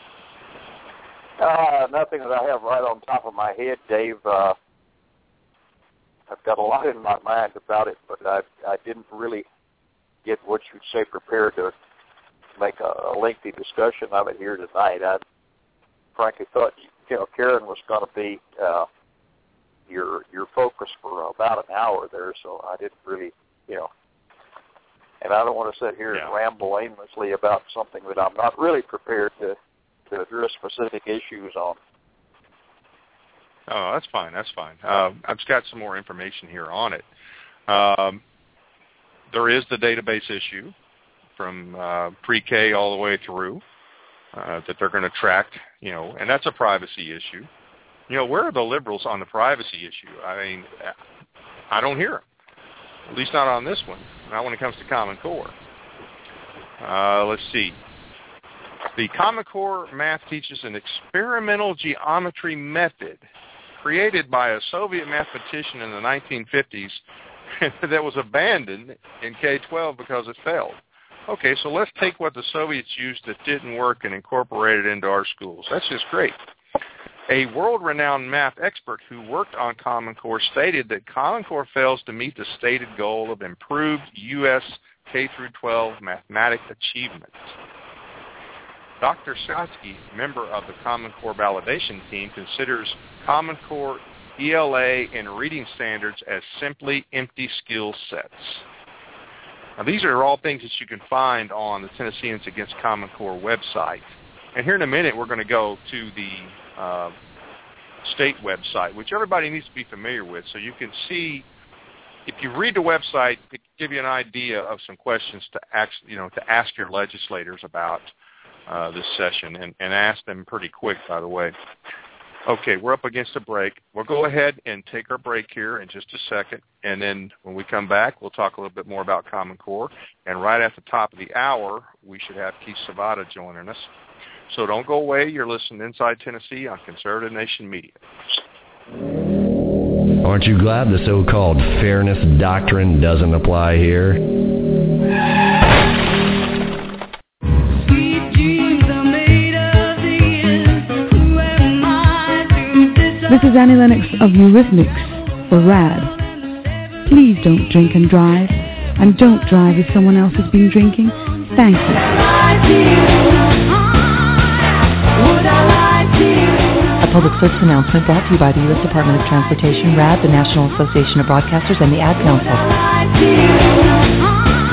Uh, nothing that I have right on top of my head, Dave. Uh, I've got a lot in my mind about it, but I, I didn't really get what you'd say prepared to make a, a lengthy discussion of it here tonight. I frankly thought, you know, Karen was going to be uh, your your focus for about an hour there, so I didn't really, you know, and I don't want to sit here yeah. and ramble aimlessly about something that I'm not really prepared to, to address specific issues on. Oh, that's fine. That's fine. Uh, I've just got some more information here on it. Um, there is the database issue from uh, pre-K all the way through uh, that they're going to track, you know, and that's a privacy issue. You know, where are the liberals on the privacy issue? I mean, I don't hear them, at least not on this one, not when it comes to Common Core. Uh, let's see. The Common Core math teaches an experimental geometry method created by a Soviet mathematician in the nineteen fifties that was abandoned in K twelve because it failed. Okay, so let's take what the Soviets used that didn't work and incorporate it into our schools. That's just great. A world-renowned math expert who worked on Common Core stated that Common Core fails to meet the stated goal of improved U S K through twelve mathematic achievement. Doctor Satsky, member of the Common Core validation team, considers Common Core E L A and reading standards as simply empty skill sets. Now, these are all things that you can find on the Tennesseans Against Common Core website. And here in a minute, we're going to go to the uh, state website, which everybody needs to be familiar with. So you can see, if you read the website, it can give you an idea of some questions to ask, you know, to ask your legislators about uh, this session, and, and ask them pretty quick, by the way. Okay, we're up against a break. We'll go ahead and take our break here in just a second, and then when we come back, we'll talk a little bit more about Common Core. And right at the top of the hour, we should have Keith Savada joining us. So don't go away. You're listening to Inside Tennessee on Conservative Nation Media. Aren't you glad the so-called fairness doctrine doesn't apply here? This is Annie Lennox of Eurythmics for RAD. Please don't drink and drive, and don't drive if someone else has been drinking. Thank you. A public service announcement brought to you by the U S Department of Transportation, RAD, the National Association of Broadcasters, and the Ad Council.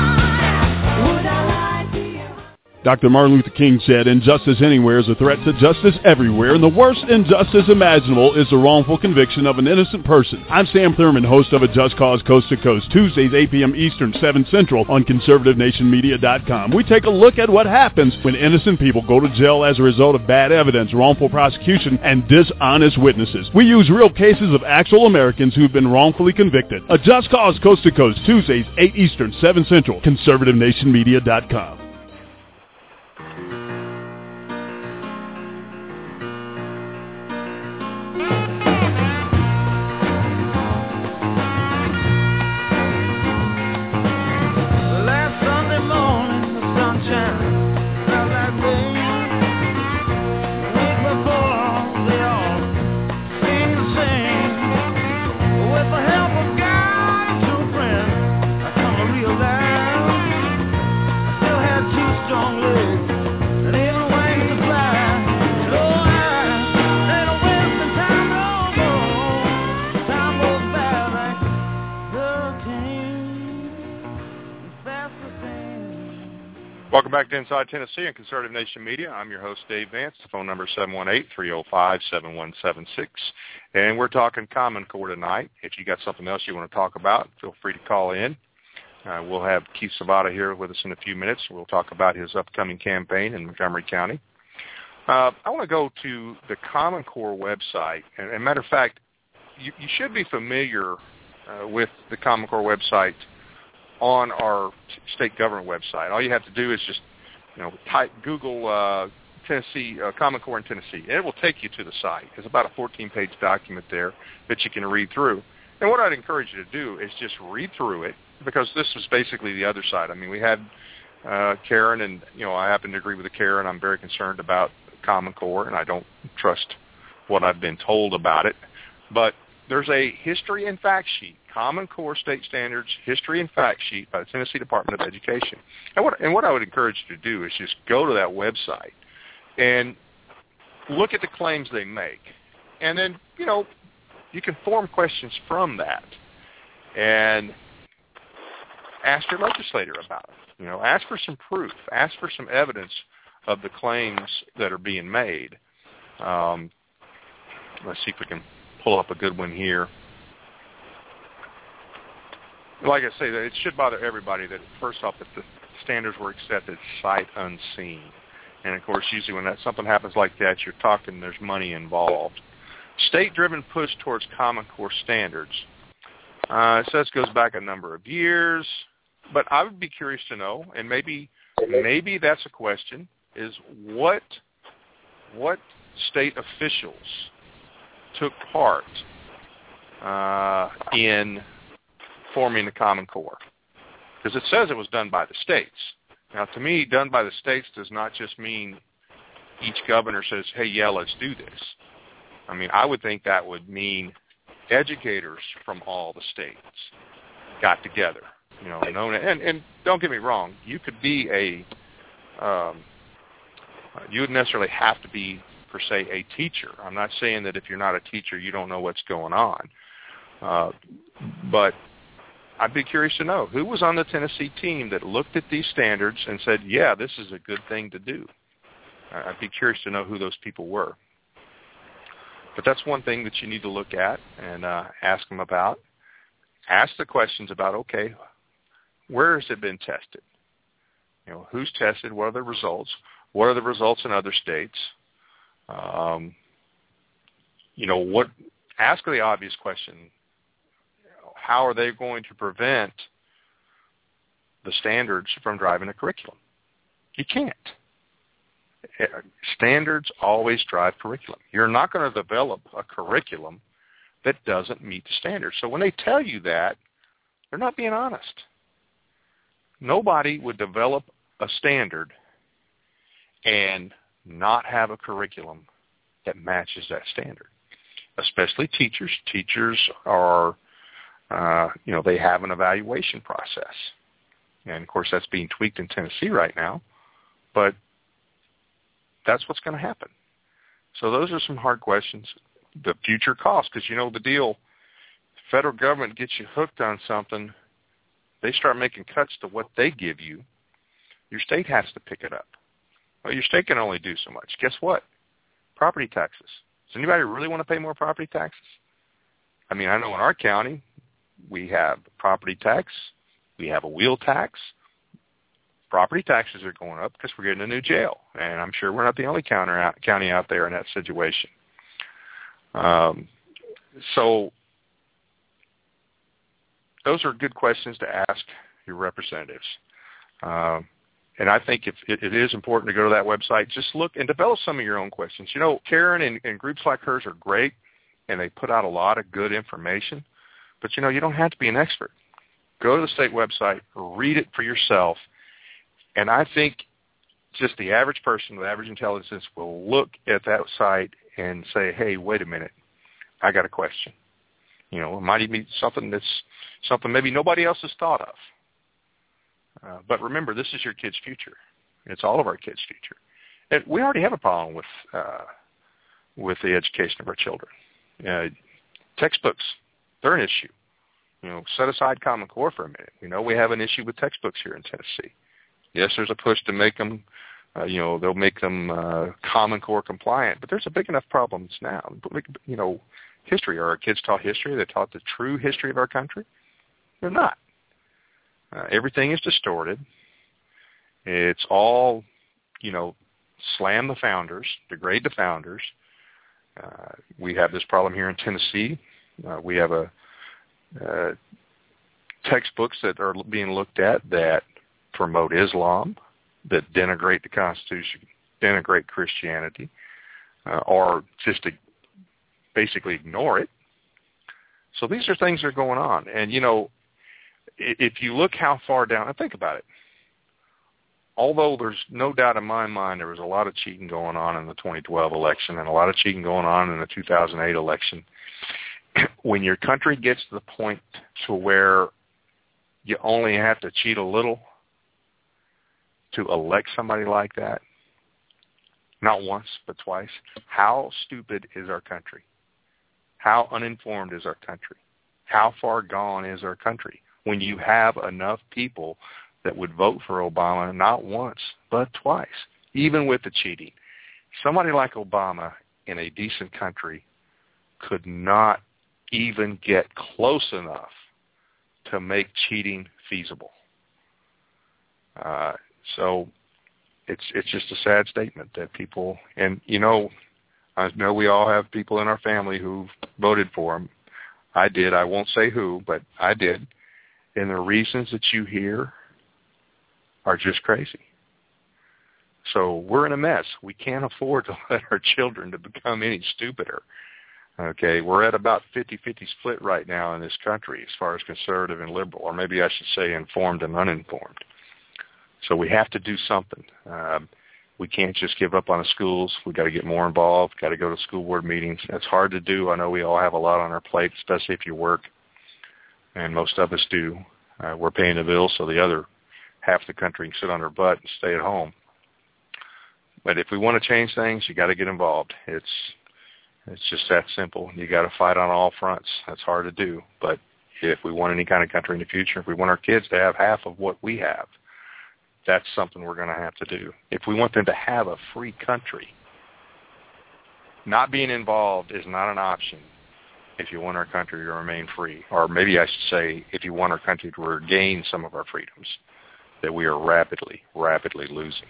Doctor Martin Luther King said, "Injustice anywhere is a threat to justice everywhere, and the worst injustice imaginable is the wrongful conviction of an innocent person." I'm Sam Thurman, host of A Just Cause Coast to Coast, Tuesdays, eight p.m. Eastern, seven Central, on conservative nation media dot com. We take a look at what happens when innocent people go to jail as a result of bad evidence, wrongful prosecution, and dishonest witnesses. We use real cases of actual Americans who've been wrongfully convicted. A Just Cause Coast to Coast, Tuesdays, eight Eastern, seven Central, conservative nation media dot com. Welcome back to Inside Tennessee and Conservative Nation Media. I'm your host, Dave Vance. The phone number is seven one eight, three oh five, seven one seven six. And we're talking Common Core tonight. If you got something else you want to talk about, feel free to call in. Uh, we'll have Keith Savada here with us in a few minutes. We'll talk about his upcoming campaign in Montgomery County. Uh, I want to go to the Common Core website. And, and matter of fact, you, you should be familiar uh, with the Common Core website on our state government website. All you have to do is just, you know, type Google uh, Tennessee uh, Common Core in Tennessee, and it will take you to the site. It's about a fourteen-page document there that you can read through. And what I'd encourage you to do is just read through it, because this is basically the other side. I mean, we had uh, Karen, and you know, I happen to agree with the Karen. I'm very concerned about Common Core, and I don't trust what I've been told about it. But there's a history and fact sheet, Common Core State Standards History and Fact Sheet by the Tennessee Department of Education. And what, and what I would encourage you to do is just go to that website and look at the claims they make. And then, you know, you can form questions from that and ask your legislator about it. You know, ask for some proof. Ask for some evidence of the claims that are being made. Um, let's see if we can pull up a good one here. Like I say, it should bother everybody that, first off, that the standards were accepted sight unseen. And, of course, usually when that, something happens like that, you're talking there's money involved. State-driven push towards Common Core standards. Uh, it says it goes back a number of years. But I would be curious to know, and maybe maybe that's a question, is what what state officials took part uh, in forming the Common Core? Because it says it was done by the states. Now, to me, done by the states does not just mean each governor says, hey, yeah, let's do this. I mean, I would think that would mean educators from all the states got together. You know, known, and, and don't get me wrong, you could be a um, Uh, you wouldn't necessarily have to be, per se, a teacher. I'm not saying that if you're not a teacher, you don't know what's going on. Uh, but I'd be curious to know who was on the Tennessee team that looked at these standards and said, yeah, this is a good thing to do. I'd be curious to know who those people were. But that's one thing that you need to look at and uh, ask them about. Ask the questions about, okay, where has it been tested? You know, who's tested? What are the results? What are the results in other states? Um, you know, what? Ask the obvious question. How are they going to prevent the standards from driving a curriculum? You can't. Standards always drive curriculum. You're not going to develop a curriculum that doesn't meet the standards. So when they tell you that, they're not being honest. Nobody would develop a standard and not have a curriculum that matches that standard, especially teachers. Teachers are, uh, you know, they have an evaluation process. And, of course, that's being tweaked in Tennessee right now. But that's what's going to happen. So those are some hard questions. The future cost, because you know the deal, the federal government gets you hooked on something, they start making cuts to what they give you, your state has to pick it up. Well, your state can only do so much. Guess what? Property taxes. Does anybody really want to pay more property taxes? I mean, I know in our county we have property tax, we have a wheel tax. Property taxes are going up because we're getting a new jail, and I'm sure we're not the only county out, county out there in that situation. Um, so those are good questions to ask your representatives. Um, and I think if it, it is important to go to that website, just look and develop some of your own questions. You know, Karen and, and groups like hers are great, and they put out a lot of good information. But, you know, you don't have to be an expert. Go to the state website, read it for yourself, and I think just the average person with average intelligence will look at that site and say, hey, wait a minute, I got a question. You know, it might even be something that's something maybe nobody else has thought of. Uh, but remember, this is your kid's future. It's all of our kids' future. And we already have a problem with uh, with the education of our children. Uh, textbooks, they're an issue. You know, set aside Common Core for a minute. We know we have an issue with textbooks here in Tennessee. Yes, there's a push to make them, uh, you know, they'll make them uh, Common Core compliant, but there's a big enough problems now. You know, history, are our kids taught history? They're taught the true history of our country? They're not. Uh, everything is distorted. It's all, you know, slam the founders, degrade the founders. Uh, we have this problem here in Tennessee. Uh, we have a uh, textbooks that are being looked at that promote Islam, that denigrate the Constitution, denigrate Christianity, uh, or just to basically ignore it. So these are things that are going on. And, you know, if you look how far down, and think about it, although there's no doubt in my mind there was a lot of cheating going on in the twenty twelve election and a lot of cheating going on in the two thousand eight election, when your country gets to the point to where you only have to cheat a little to elect somebody like that, not once but twice, how stupid is our country? How uninformed is our country? How far gone is our country when you have enough people that would vote for Obama not once but twice, even with the cheating? Somebody like Obama in a decent country could not even get close enough to make cheating feasible. Uh, so it's it's just a sad statement that people, and you know, I know we all have people in our family who voted for him. I did. I won't say who, but I did. And the reasons that you hear are just crazy. So we're in a mess. We can't afford to let our children to become any stupider. Okay, we're at about fifty-fifty split right now in this country as far as conservative and liberal, or maybe I should say informed and uninformed. So we have to do something. Um, we can't just give up on the schools. We've got to get more involved, got to go to school board meetings. That's hard to do. I know we all have a lot on our plate, especially if you work, and most of us do. Uh, we're paying the bills, so the other half of the country can sit on their butt and stay at home. But if we want to change things, you got to get involved. It's it's just that simple. You got to fight on all fronts. That's hard to do. But if we want any kind of country in the future, if we want our kids to have half of what we have, that's something we're going to have to do. If we want them to have a free country, not being involved is not an option if you want our country to remain free. Or maybe I should say, if you want our country to regain some of our freedoms that we are rapidly, rapidly losing.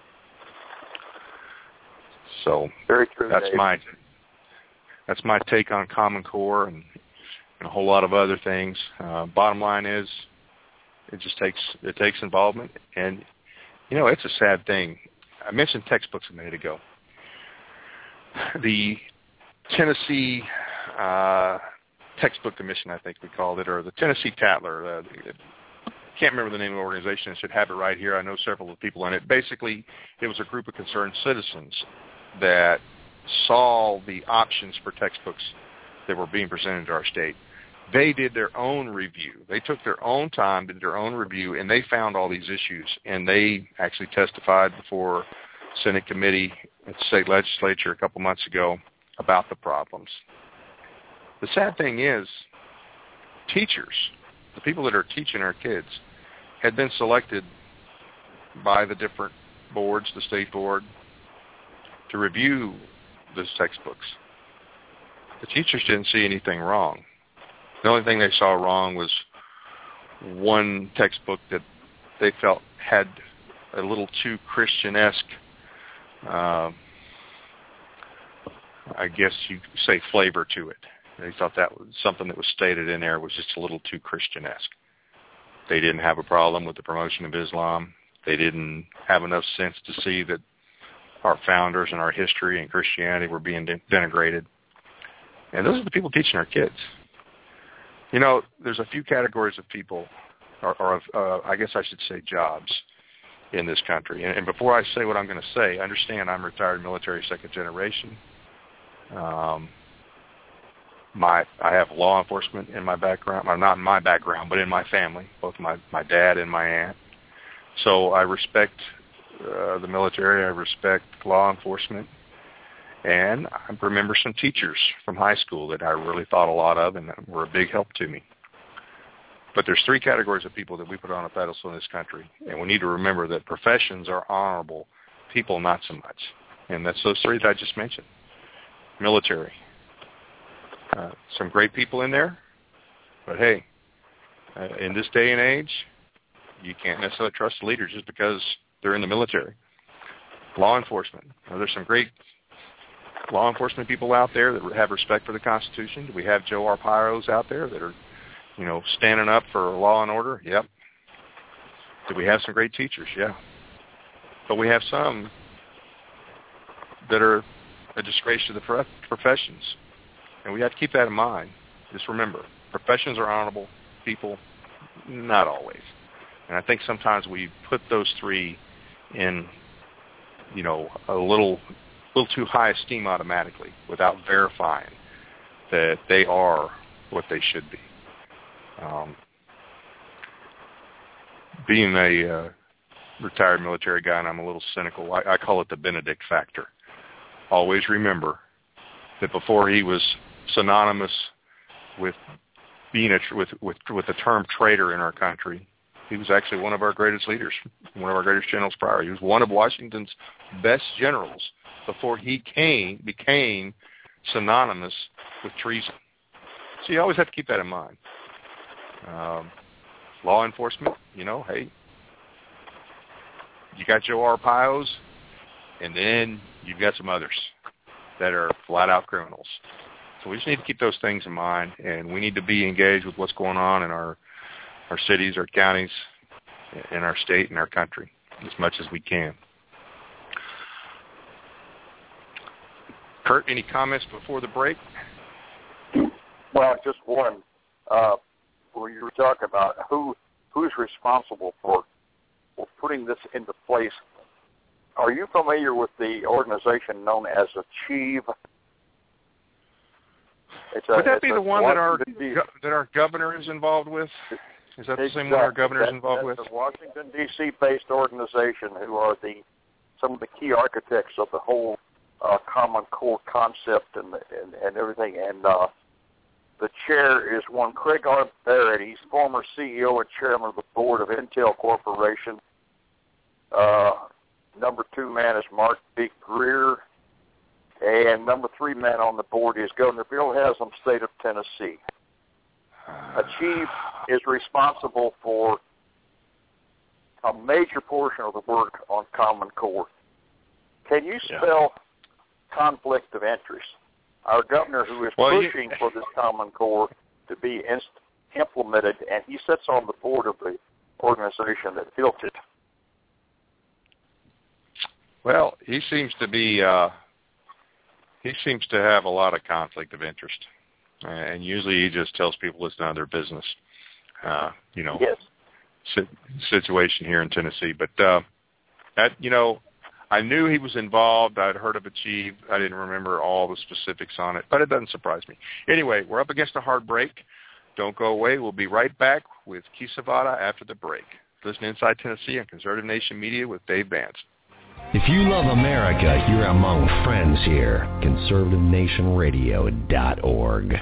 So very true. That's Dave. my that's my take on Common Core and, and a whole lot of other things. Uh, bottom line is, it just takes it takes involvement, and you know it's a sad thing. I mentioned textbooks a minute ago. The Tennessee uh, Textbook Commission, I think we called it, or the Tennessee Tatler. Uh, I can't remember the name of the organization. I should have it right here. I know several of the people in it. Basically, it was a group of concerned citizens that saw the options for textbooks that were being presented to our state. They did their own review. They took their own time, did their own review, and they found all these issues. And they actually testified before Senate committee at the state legislature a couple months ago about the problems. The sad thing is, teachers, the people that are teaching our kids, had been selected by the different boards, the state board, to review those textbooks. The teachers didn't see anything wrong. The only thing they saw wrong was one textbook that they felt had a little too Christian-esque, uh, I guess you'd say, flavor to it. They thought that was something that was stated in there was just a little too Christian-esque. They didn't have a problem with the promotion of Islam. They didn't have enough sense to see that our founders and our history and Christianity were being denigrated. And those are the people teaching our kids. You know, there's a few categories of people, or, or of, uh, I guess I should say jobs, in this country. And, and before I say what I'm going to say, understand I'm retired military second generation. Um, my I have law enforcement in my background. Well, not in my background, but in my family, both my, my dad and my aunt. So I respect uh, the military. I respect law enforcement. And I remember some teachers from high school that I really thought a lot of and that were a big help to me. But there's three categories of people that we put on a pedestal in this country. And we need to remember that professions are honorable, people not so much. And that's those three that I just mentioned. Military. Uh, some great people in there. But hey, uh, in this day and age, you can't necessarily trust the leaders just because they're in the military. Law enforcement. Now, there's some great law enforcement people out there that have respect for the Constitution. Do we have Joe Arpaios out there that are, you know, standing up for law and order? Yep. Do we have some great teachers? Yeah. But we have some that are a disgrace to the professions. And we have to keep that in mind. Just remember, professions are honorable, people not always. And I think sometimes we put those three in, you know, a little little too high esteem automatically without verifying that they are what they should be. Um, being a uh, retired military guy, and I'm a little cynical, I, I call it the Benedict factor. Always remember that before he was synonymous with being a, with, with, with the term traitor in our country, he was actually one of our greatest leaders, one of our greatest generals prior. He was one of Washington's best generals before he came became synonymous with treason. So you always have to keep that in mind. Um, law enforcement, you know, hey, you got Joe Arpaios, and then you've got some others that are flat-out criminals. So we just need to keep those things in mind, and we need to be engaged with what's going on in our our cities, our counties, in our state, and our country as much as we can. Kurt, any comments before the break? Well, just one. Uh, when you were talking about who who's responsible for, for putting this into place, are you familiar with the organization known as Achieve? It's a, Would that be a the one that our Washington, go, that our governor is involved with? Is that the exactly. same one our governor is involved That's with? a Washington, D C based organization who are the some of the key architects of the whole uh, Common Core concept and, and, and everything. And uh, the chair is one Craig R. Barrett. He's former C E O and chairman of the board of Intel Corporation. Uh, number two man is Mark B. Greer. And number three man on the board is Governor Bill Haslam, state of Tennessee. Achieve is responsible for a major portion of the work on Common Core. Can you spell yeah. conflict of interest? Our governor, who is well, pushing you... for this Common Core to be inst- implemented, and he sits on the board of the organization that built it. Well, he seems to be, uh, he seems to have a lot of conflict of interest. Uh, and usually he just tells people it's none of their business, uh, you know, yes. si- situation here in Tennessee. But, uh, that, you know, I knew he was involved. I'd heard of Achieve. I didn't remember all the specifics on it, but it doesn't surprise me. Anyway, we're up against a hard break. Don't go away. We'll be right back with Keith Savada after the break. Listen to Inside Tennessee on Conservative Nation Media with Dave Vance. If you love America, you're among friends here. conservative nation radio dot org.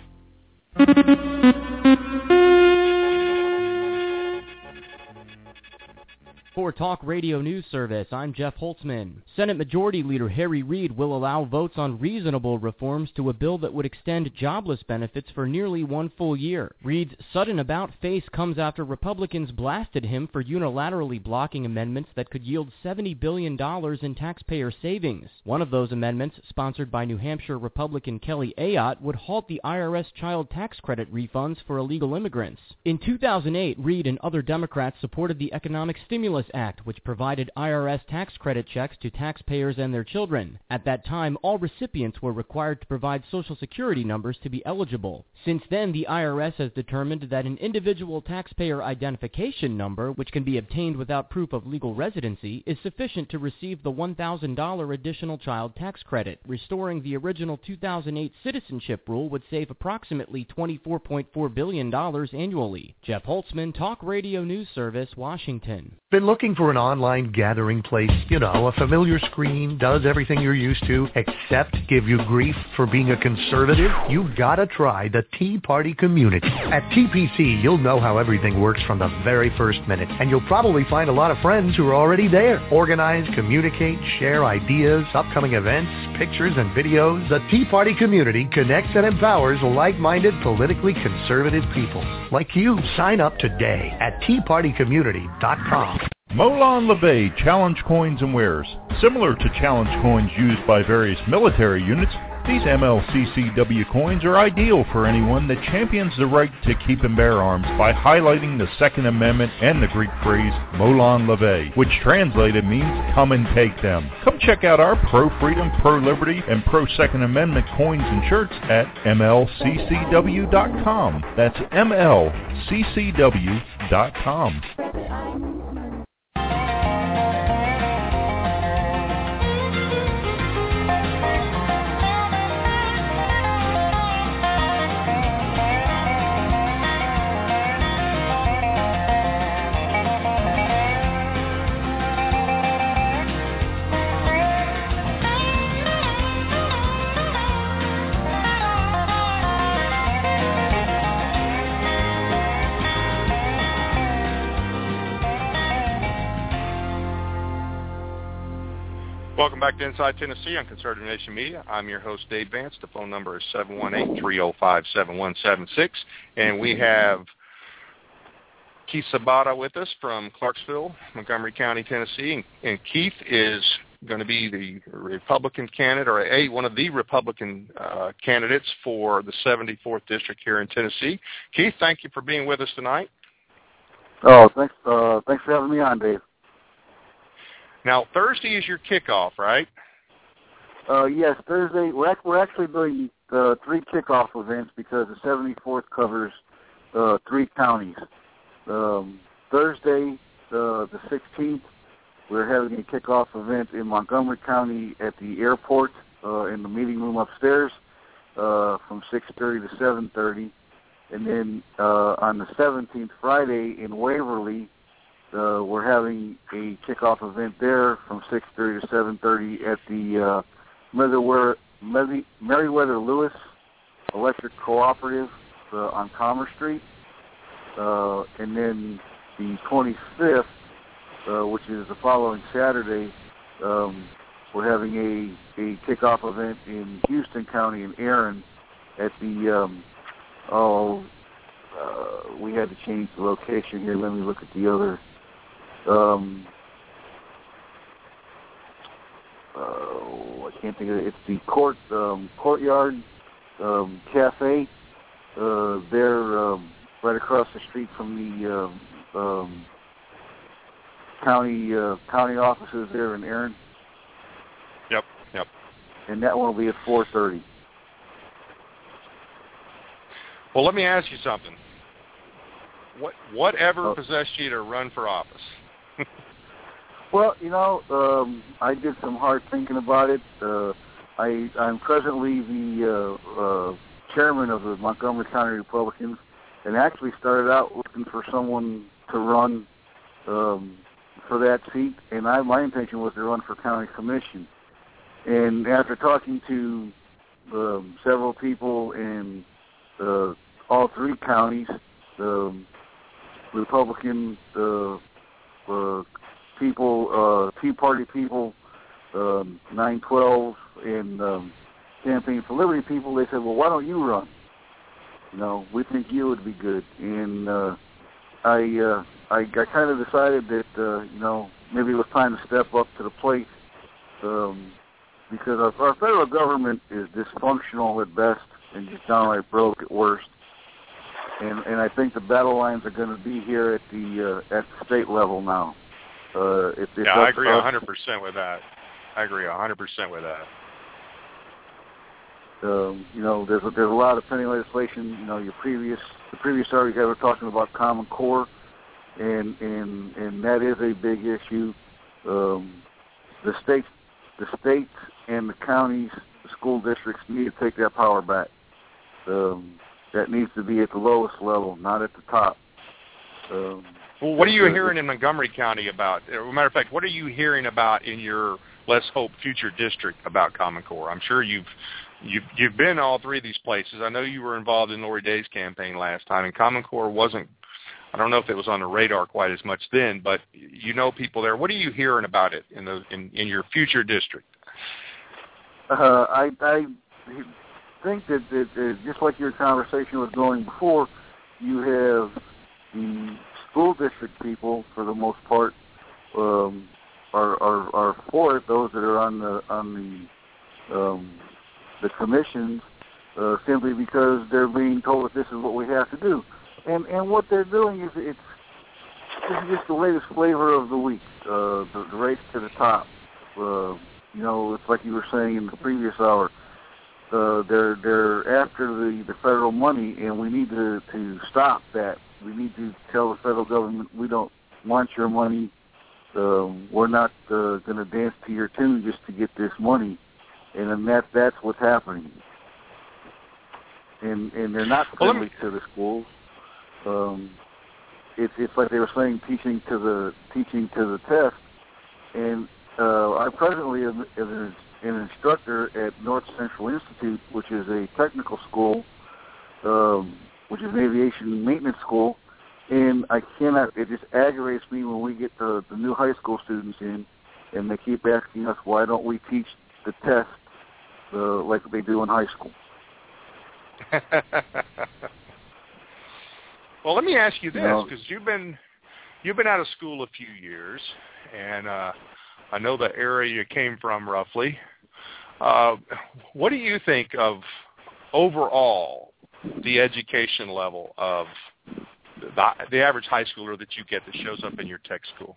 For Talk Radio News Service, I'm Jeff Holtzman. Senate Majority Leader Harry Reid will allow votes on reasonable reforms to a bill that would extend jobless benefits for nearly one full year. Reid's sudden about-face comes after Republicans blasted him for unilaterally blocking amendments that could yield seventy billion dollars in taxpayer savings. One of those amendments, sponsored by New Hampshire Republican Kelly Ayotte, would halt the I R S child tax credit refunds for illegal immigrants. In two thousand eight, Reid and other Democrats supported the Economic Stimulus Act, which provided I R S tax credit checks to taxpayers and their children. At that time, all recipients were required to provide Social Security numbers to be eligible. Since then, the I R S has determined that an individual taxpayer identification number, which can be obtained without proof of legal residency, is sufficient to receive the one thousand dollars additional child tax credit. Restoring the original two thousand eight citizenship rule would save approximately twenty-four point four billion dollars annually. Jeff Holtzman, Talk Radio News Service, Washington. Been looking for an online gathering place? You know, a familiar screen, does everything you're used to, except give you grief for being a conservative? You've got to try the Tea Party Community. At T P C, you'll know how everything works from the very first minute, and you'll probably find a lot of friends who are already there. Organize, communicate, share ideas, upcoming events, pictures, and videos. The Tea Party Community connects and empowers like-minded, politically conservative people like you. Sign up today at tea party community dot com. Molon Labe Challenge Coins and Wares. Similar to challenge coins used by various military units, these M L C C W coins are ideal for anyone that champions the right to keep and bear arms by highlighting the Second Amendment and the Greek phrase Molon Labe, which translated means come and take them. Come check out our pro-freedom, pro-liberty, and pro-Second Amendment coins and shirts at M L C C W dot com. That's M L C C W dot com. Welcome back to Inside Tennessee on Conservative Nation Media. I'm your host, Dave Vance. The phone number is seven one eight, three oh five, seven one seven six. And we have Keith Savada with us from Clarksville, Montgomery County, Tennessee. And, and Keith is going to be the Republican candidate, or a one of the Republican uh, candidates for the seventy-fourth District here in Tennessee. Keith, thank you for being with us tonight. Oh, thanks, uh, thanks for having me on, Dave. Now, Thursday is your kickoff, right? Uh, yes, Thursday. We're, ac- we're actually doing uh, three kickoff events because the seventy-fourth covers uh, three counties. Um, Thursday, uh, the sixteenth, we're having a kickoff event in Montgomery County at the airport uh, in the meeting room upstairs uh, from six thirty to seven thirty. And then uh, on the seventeenth, Friday, in Waverly, Uh, we're having a kickoff event there from six thirty to seven thirty at the uh, Meriwether, Meriwether Lewis Electric Cooperative uh, on Commerce Street. Uh, and then the twenty-fifth, uh, which is the following Saturday, um, we're having a, a kickoff event in Houston County in Erin at the, um, oh, uh, we had to change the location here. Let me look at the other. Um, oh, I can't think of it. It's the court um, courtyard um, cafe. Uh, they're um, right across the street from the um, um, county uh, county offices there in Erin. Yep, yep. And that one will be at four thirty. Well, let me ask you something. What whatever oh. possessed you to run for office? Well, you know, um, I did some hard thinking about it. Uh, I, I'm presently the uh, uh, chairman of the Montgomery County Republicans, and actually started out looking for someone to run um, for that seat. And I, my intention was to run for county commission. And after talking to um, several people in uh, all three counties, um, Republican uh, uh, people, uh, Tea Party people, um, nine twelve, and um, Campaign for Liberty people, they said, well, why don't you run? You know, we think you would be good. And uh, I, uh, I, I kind of decided that, uh, you know, maybe it was time to step up to the plate um, because our, our federal government is dysfunctional at best and just downright broke at worst. And, and I think the battle lines are going to be here at the uh, at the state level now. Uh, it, yeah, I agree one hundred percent with that. I agree one hundred percent with that. Um, you know, there's a, there's a lot of pending legislation. You know, your previous the previous hour you guys were talking about Common Core, and and and that is a big issue. Um, the states, the states and the counties, the school districts need to take that power back. Um, that needs to be at the lowest level, not at the top. Um, well, what are you hearing in Montgomery County about? As a matter of fact, what are you hearing about in your Let's Hope future district about Common Core? I'm sure you've you've you've been to all three of these places. I know you were involved in Lori Day's campaign last time, and Common Core wasn't. I don't know if it was on the radar quite as much then, but you know people there. What are you hearing about it in the in, in your future district? Uh, I I think that, that, that just like your conversation was going before, you have the school district people for the most part um, are, are are for it. Those that are on the on the um, the commissions uh, simply because they're being told that this is what we have to do. And and what they're doing is it's this is just the latest flavor of the week, uh, the, the race to the top. Uh, you know, it's like you were saying in the previous hour. Uh, they're they're after the, the federal money, and we need to, to stop that. We need to tell the federal government we don't want your money. Um, we're not uh, going to dance to your tune just to get this money, and then that that's what's happening. And and they're not friendly to the schools. Um, it's it's like they were saying, teaching to the teaching to the test. And uh, I presently am, am an instructor at North Central Institute, which is a technical school, um, which is an aviation maintenance school. And I cannot. It just aggravates me when we get the, the new high school students in, and they keep asking us why don't we teach the test uh, like they do in high school. Well, let me ask you this, because you've been you've been out of school a few years, and uh, I know the area you came from roughly. Uh, what do you think of overall the education level of the, the average high schooler that you get that shows up in your tech school?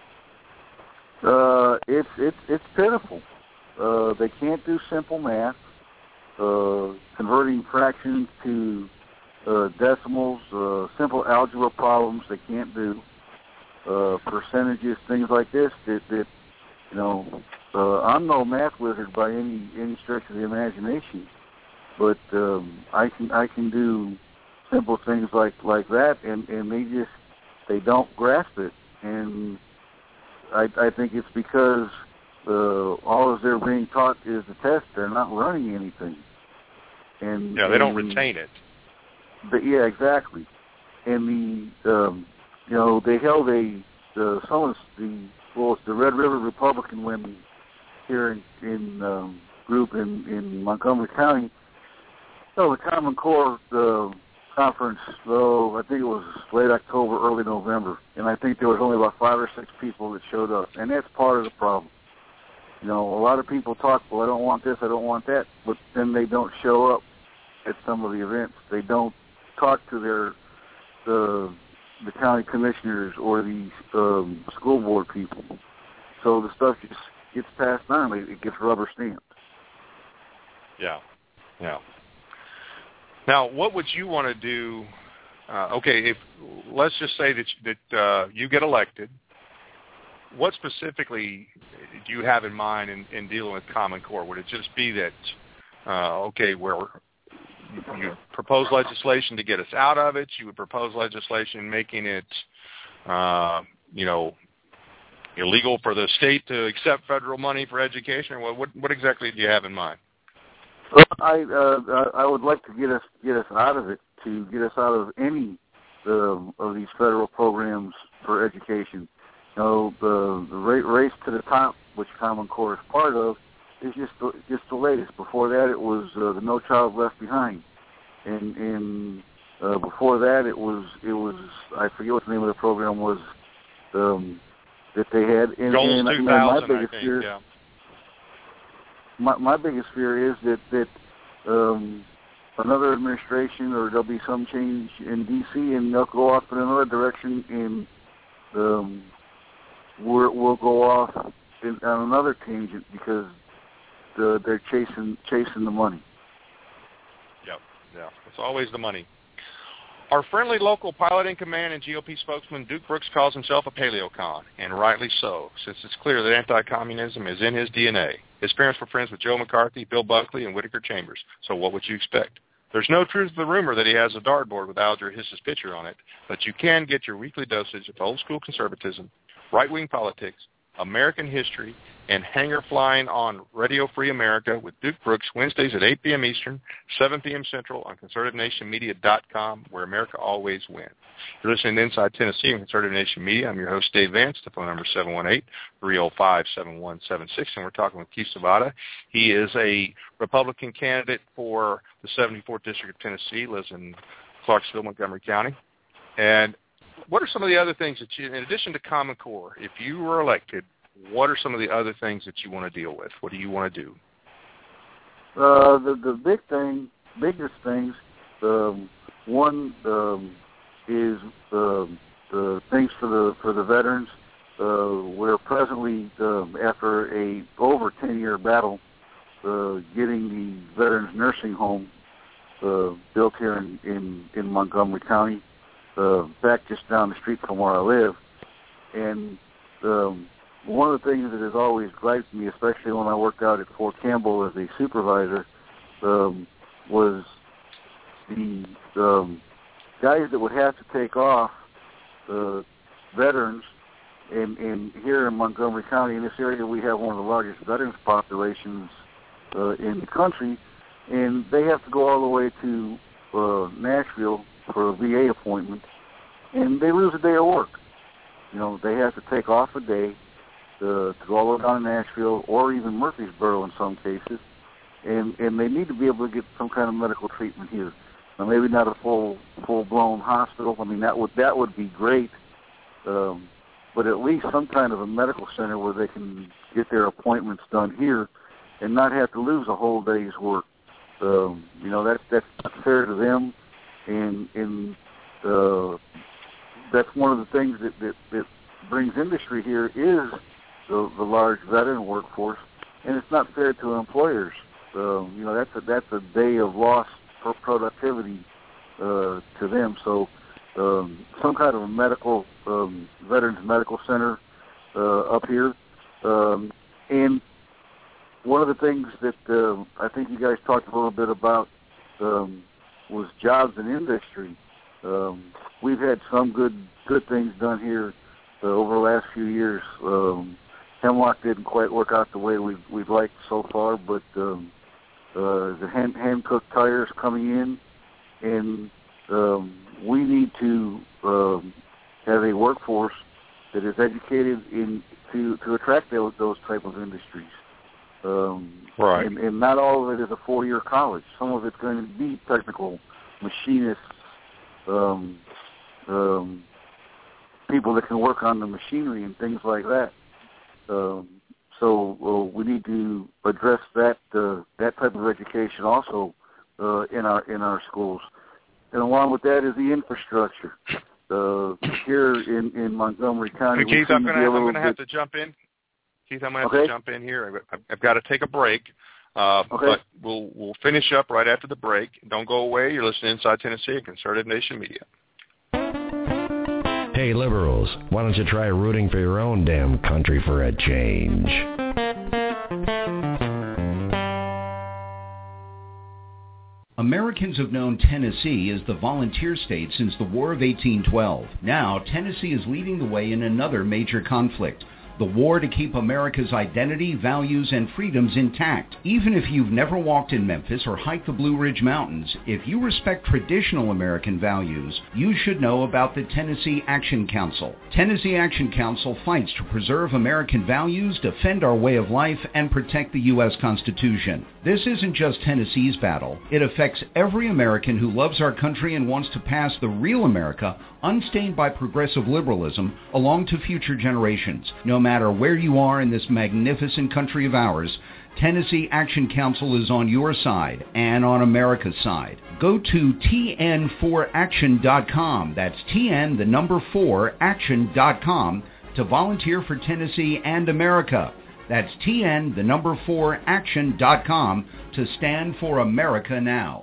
Uh, it's it's it's pitiful. Uh, they can't do simple math, uh, converting fractions to uh, decimals, uh, simple algebra problems they can't do, uh, percentages, things like this. That, that you know, uh, I'm no math wizard by any any stretch of the imagination, but um, I can I can do simple things like, like that, and, and they just they don't grasp it. And I, I think it's because uh, all as they're being taught is the test. They're not learning anything. And yeah, they don't and, retain it. But yeah, exactly. And the um, you know they held a uh, some of the well, it's the Red River Republican women here in, in um, group in, in Montgomery County. So the Common Core uh, conference, though, I think it was late October, early November, and I think there was only about five or six people that showed up, and that's part of the problem. You know, a lot of people talk, well, I don't want this, I don't want that, but then they don't show up at some of the events. They don't talk to their the the county commissioners or the um, school board people. So the stuff just gets passed on. It gets rubber stamped. Yeah, yeah. Now, what would you want to do? Uh, okay, if let's just say that that uh, you get elected. What specifically do you have in mind in, in dealing with Common Core? Would it just be that, uh, okay, where you propose legislation to get us out of it? You would propose legislation making it, uh, you know, illegal for the state to accept federal money for education? Or what, what exactly do you have in mind? Well, I uh, I would like to get us get us out of it, to get us out of any uh, of these federal programs for education. You know, the, the race to the top, which Common Core is part of, is just the, just the latest. Before that, it was uh, the No Child Left Behind, and, and uh, before that, it was it was I forget what the name of the program was um, that they had. And, Goals and, two thousand, my biggest I think, fear, yeah. My, my biggest fear is that that um, another administration, or there'll be some change in D C, and they'll go off in another direction, and um, we're, we'll go off in, on another tangent because the, they're chasing chasing the money. Yep, yeah, it's always the money. Our friendly local pilot in command and G O P spokesman Duke Brooks calls himself a paleocon, and rightly so, since it's clear that anti-communism is in his D N A. His parents were friends with Joe McCarthy, Bill Buckley, and Whittaker Chambers, so what would you expect? There's no truth to the rumor that he has a dartboard with Alger Hiss's picture on it, but you can get your weekly dosage of old-school conservatism, right-wing politics, American history, and hanger flying on Radio Free America with Duke Brooks, Wednesdays at eight p.m. Eastern, seven p.m. Central on conservative nation media dot com, where America always wins. You're listening to Inside Tennessee on Conservative Nation Media. I'm your host, Dave Vance. The phone number is seven one eight, three oh five, seven one seven six, and we're talking with Keith Zavada. He is a Republican candidate for the seventy-fourth District of Tennessee, lives in Clarksville, Montgomery County. And what are some of the other things that you, in addition to Common Core, if you were elected, what are some of the other things that you want to deal with? What do you want to do? Uh, the the big thing, biggest things, um, one um, is uh, the things for the for the veterans. Uh, we're presently um, after a over ten year battle, uh, getting the veterans nursing home uh, built here in, in, in Montgomery County, uh, back just down the street from where I live, and um, one of the things that has always griped me, especially when I worked out at Fort Campbell as a supervisor, um, was the um, guys that would have to take off uh, veterans. And, and here in Montgomery County, in this area, we have one of the largest veterans populations uh, in the country, and they have to go all the way to uh, Nashville for a V A appointment, and they lose a day of work. You know, they have to take off a day to, to go all the way down to Nashville or even Murfreesboro in some cases, and, and they need to be able to get some kind of medical treatment here. Now, maybe not a full full blown hospital. I mean, that would that would be great. Um, but at least some kind of a medical center where they can get their appointments done here and not have to lose a whole day's work. Um, you know, that's that's not fair to them, and and uh, that's one of the things that, that, that brings industry here is the, the large veteran workforce, and it's not fair to employers. Um, you know, that's a, that's a day of lost productivity uh, to them. So um, some kind of a medical um, veterans medical center uh, up here, um, and one of the things that uh, I think you guys talked a little bit about um, was jobs in industry. Um, we've had some good good things done here uh, over the last few years. Um, Hemlock didn't quite work out the way we've, we've liked so far, but um, uh, the hand, hand-cooked tires coming in, and um, we need to um, have a workforce that is educated in to, to attract those, those type of industries. Um, right. And, and not all of it is a four-year college. Some of it's going to be technical machinists, um, um, people that can work on the machinery and things like that. Um, so uh, we need to address that uh, that type of education also uh, in our in our schools. And along with that is the infrastructure. Uh, here in, in Montgomery County, hey, Keith, I'm going to have to jump in. Keith, I'm going to have okay. to jump in here. I've, I've got to take a break, uh, okay. but we'll we'll finish up right after the break. Don't go away. You're listening to Inside Tennessee at Conservative Nation Media. Hey, liberals, why don't you try rooting for your own damn country for a change? Americans have known Tennessee as the volunteer state since the War of eighteen twelve. Now, Tennessee is leading the way in another major conflict, the war to keep America's identity, values, and freedoms intact. Even if you've never walked in Memphis or hiked the Blue Ridge Mountains, if you respect traditional American values, you should know about the Tennessee Action Council. Tennessee Action Council fights to preserve American values, defend our way of life, and protect the U S Constitution. This isn't just Tennessee's battle. It affects every American who loves our country and wants to pass the real America, unstained by progressive liberalism, along to future generations. No matter where you are in this magnificent country of ours, Tennessee Action Council is on your side and on America's side. Go to T N four action dot com. That's T N, the number four, action dot com to volunteer for Tennessee and America. That's T N, the number four, action dot com to stand for America now.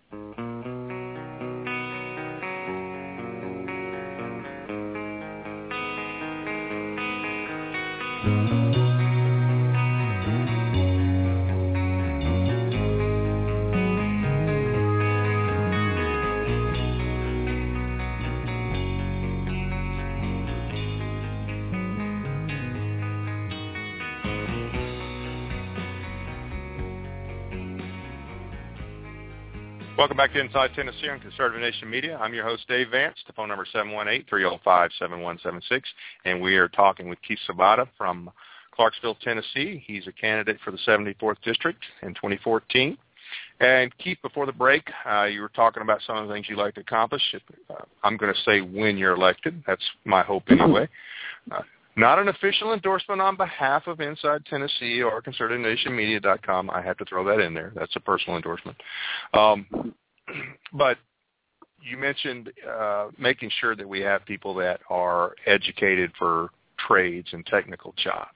Welcome back to Inside Tennessee on Conservative Nation Media. I'm your host, Dave Vance. The phone number is seven one eight, three oh five, seven one seven six, and we are talking with Keith Sabata from Clarksville, Tennessee. He's a candidate for the seventy-fourth District in twenty fourteen. And Keith, before the break, uh, you were talking about some of the things you'd like to accomplish. Uh, I'm going to say when you're elected. That's my hope anyway. Uh, Not an official endorsement on behalf of Inside Tennessee or Conservative Nation Media dot com. I have to throw that in there. That's a personal endorsement. Um, but you mentioned uh, making sure that we have people that are educated for trades and technical jobs.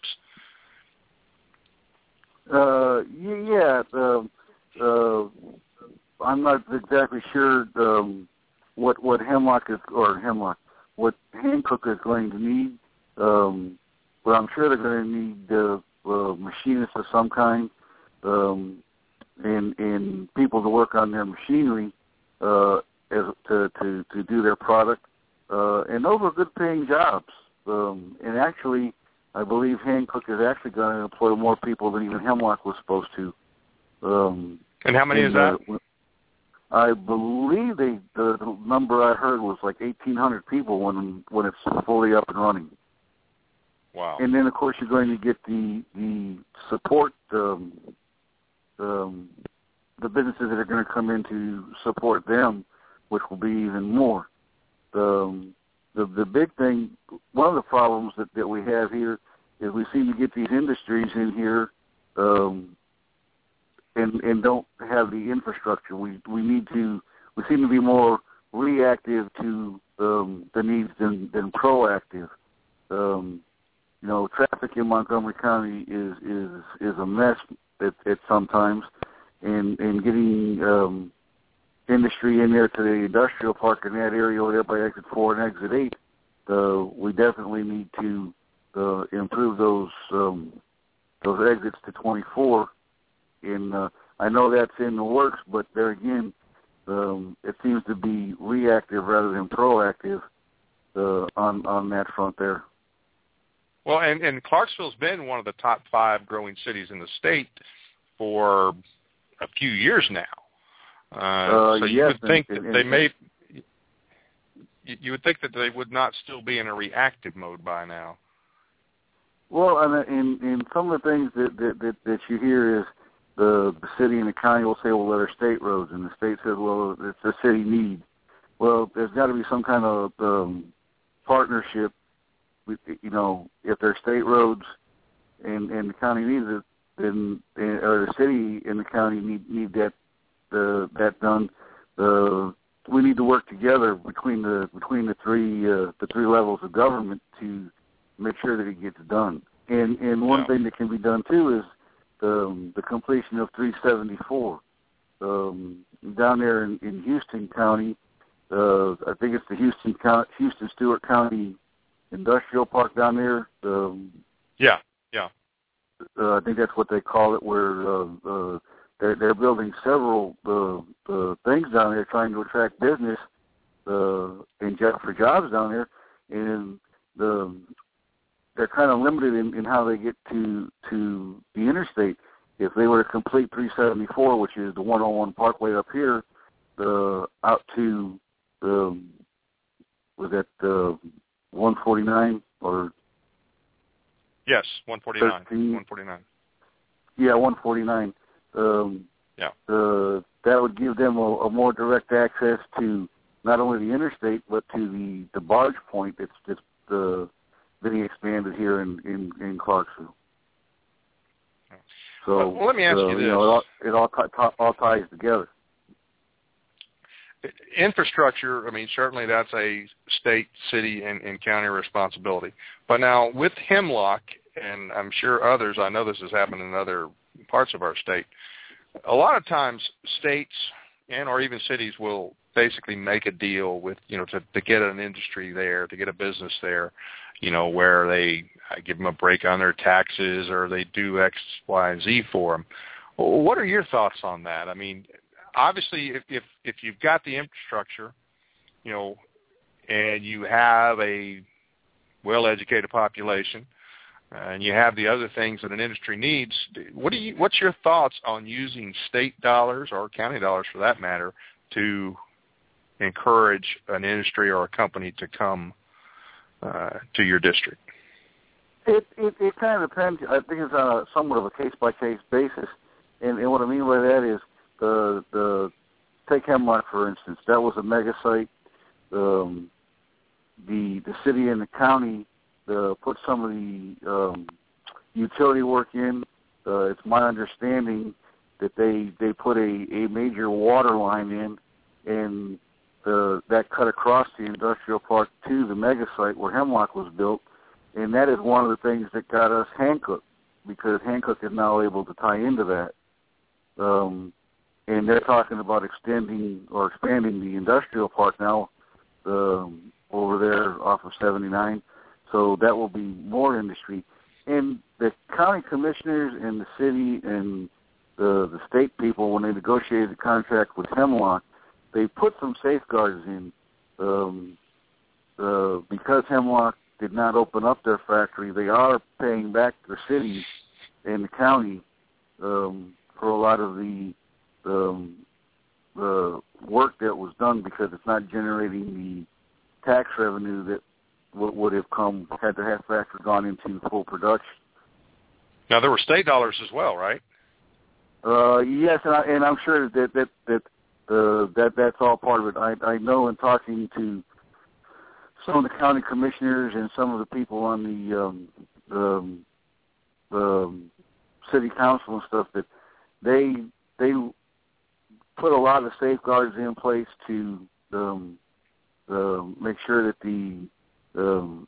Uh, yeah, uh, uh, I'm not exactly sure um, what what Hemlock is or Hemlock what Hancock is going to need. Um, but I'm sure they're going to need uh, uh, machinists of some kind um, and, and people to work on their machinery uh, as, to, to, to do their product. Uh, and those are good-paying jobs. Um, and actually, I believe Hancock is actually going to employ more people than even Hemlock was supposed to. Um, and how many and, is that? Uh, I believe they, the, the number I heard was like eighteen hundred people when when it's fully up and running. Wow. And then, of course, you're going to get the the support, um, um, the businesses that are going to come in to support them, which will be even more. Um, the the big thing, one of the problems that, that we have here is we seem to get these industries in here um, and and don't have the infrastructure. We we need to. We seem to be more reactive to um, the needs than than proactive. Um, You know, traffic in Montgomery County is is, is a mess at, at sometimes, and and getting um, industry in there to the industrial park in that area over there by exit four and exit eight, uh, we definitely need to uh, improve those um, those exits to twenty-four. And uh, I know that's in the works, but there again, um, it seems to be reactive rather than proactive uh, on on that front there. Well, and, and Clarksville's been one of the top five growing cities in the state for a few years now. Uh, uh, so you yes, would think and, that and, they may, you would think that they would not still be in a reactive mode by now. Well, and in, in some of the things that, that, that, that you hear is the, the city and the county will say, well, they're state roads, and the state says, well, it's a city need. Well, there's got to be some kind of um, partnership. With, you know, if they're state roads and, and the county needs it, then or the city and the county need need that uh, that done. Uh, we need to work together between the between the three uh, the three levels of government to make sure that it gets done. And and one yeah. thing that can be done too is the the completion of three seventy-four um, down there in, in Houston County. Uh, I think it's the Houston Houston Stewart County Industrial Park down there. Um, yeah, yeah. Uh, I think that's what they call it. Where uh, uh, they're, they're building several uh, uh, things down there, trying to attract business uh, and job for jobs down there, and the they're kind of limited in, in how they get to to the interstate. If they were to complete three seventy-four, which is the one oh one Parkway up here, uh, out to the was that uh, one forty-nine or yes, one forty-nine. thirteen one forty-nine. Yeah, one forty-nine. Um, yeah. Uh, that would give them a, a more direct access to not only the interstate but to the, the barge point that's just uh, being expanded here in, in, in Clarksville. So well, well, let me ask uh, you this: you know, it all it all, t- all ties together. Infrastructure, I mean, certainly that's a state, city, and, and county responsibility. But now with Hemlock, and I'm sure others, I know this has happened in other parts of our state, a lot of times states and or even cities will basically make a deal with, you know, to, to get an industry there, to get a business there, you know, where they give them a break on their taxes or they do X, Y, and Z for them. What are your thoughts on that? I mean, obviously, if, if if you've got the infrastructure, you know, and you have a well-educated population, uh, and you have the other things that an industry needs, what do you? What's your thoughts on using state dollars or county dollars, for that matter, to encourage an industry or a company to come uh, to your district? It, it it kind of depends. I think it's on a somewhat of a case-by-case basis, and, and what I mean by that is. The, the take Hemlock, for instance. That was a mega site. Um, the the city and the county uh, put some of the um, utility work in. Uh, it's my understanding that they they put a, a major water line in, and uh, that cut across the industrial park to the mega site where Hemlock was built. And that is one of the things that got us Hancock, because Hancock is now able to tie into that. Um, And they're talking about extending or expanding the industrial park now um, over there off of seventy-nine. So that will be more industry. And the county commissioners and the city and the, the state people, when they negotiated the contract with Hemlock, they put some safeguards in. Um, uh, because Hemlock did not open up their factory, they are paying back the city and the county um, for a lot of the Um, the work that was done, because it's not generating the tax revenue that w- would have come had the half factory gone into full production. Now there were state dollars as well, right? Uh, yes, and, I, and I'm sure that that that uh, that that's all part of it. I, I know in talking to some of the county commissioners and some of the people on the um, um, um, city council and stuff, that they they put a lot of safeguards in place to um, uh, make sure that the um,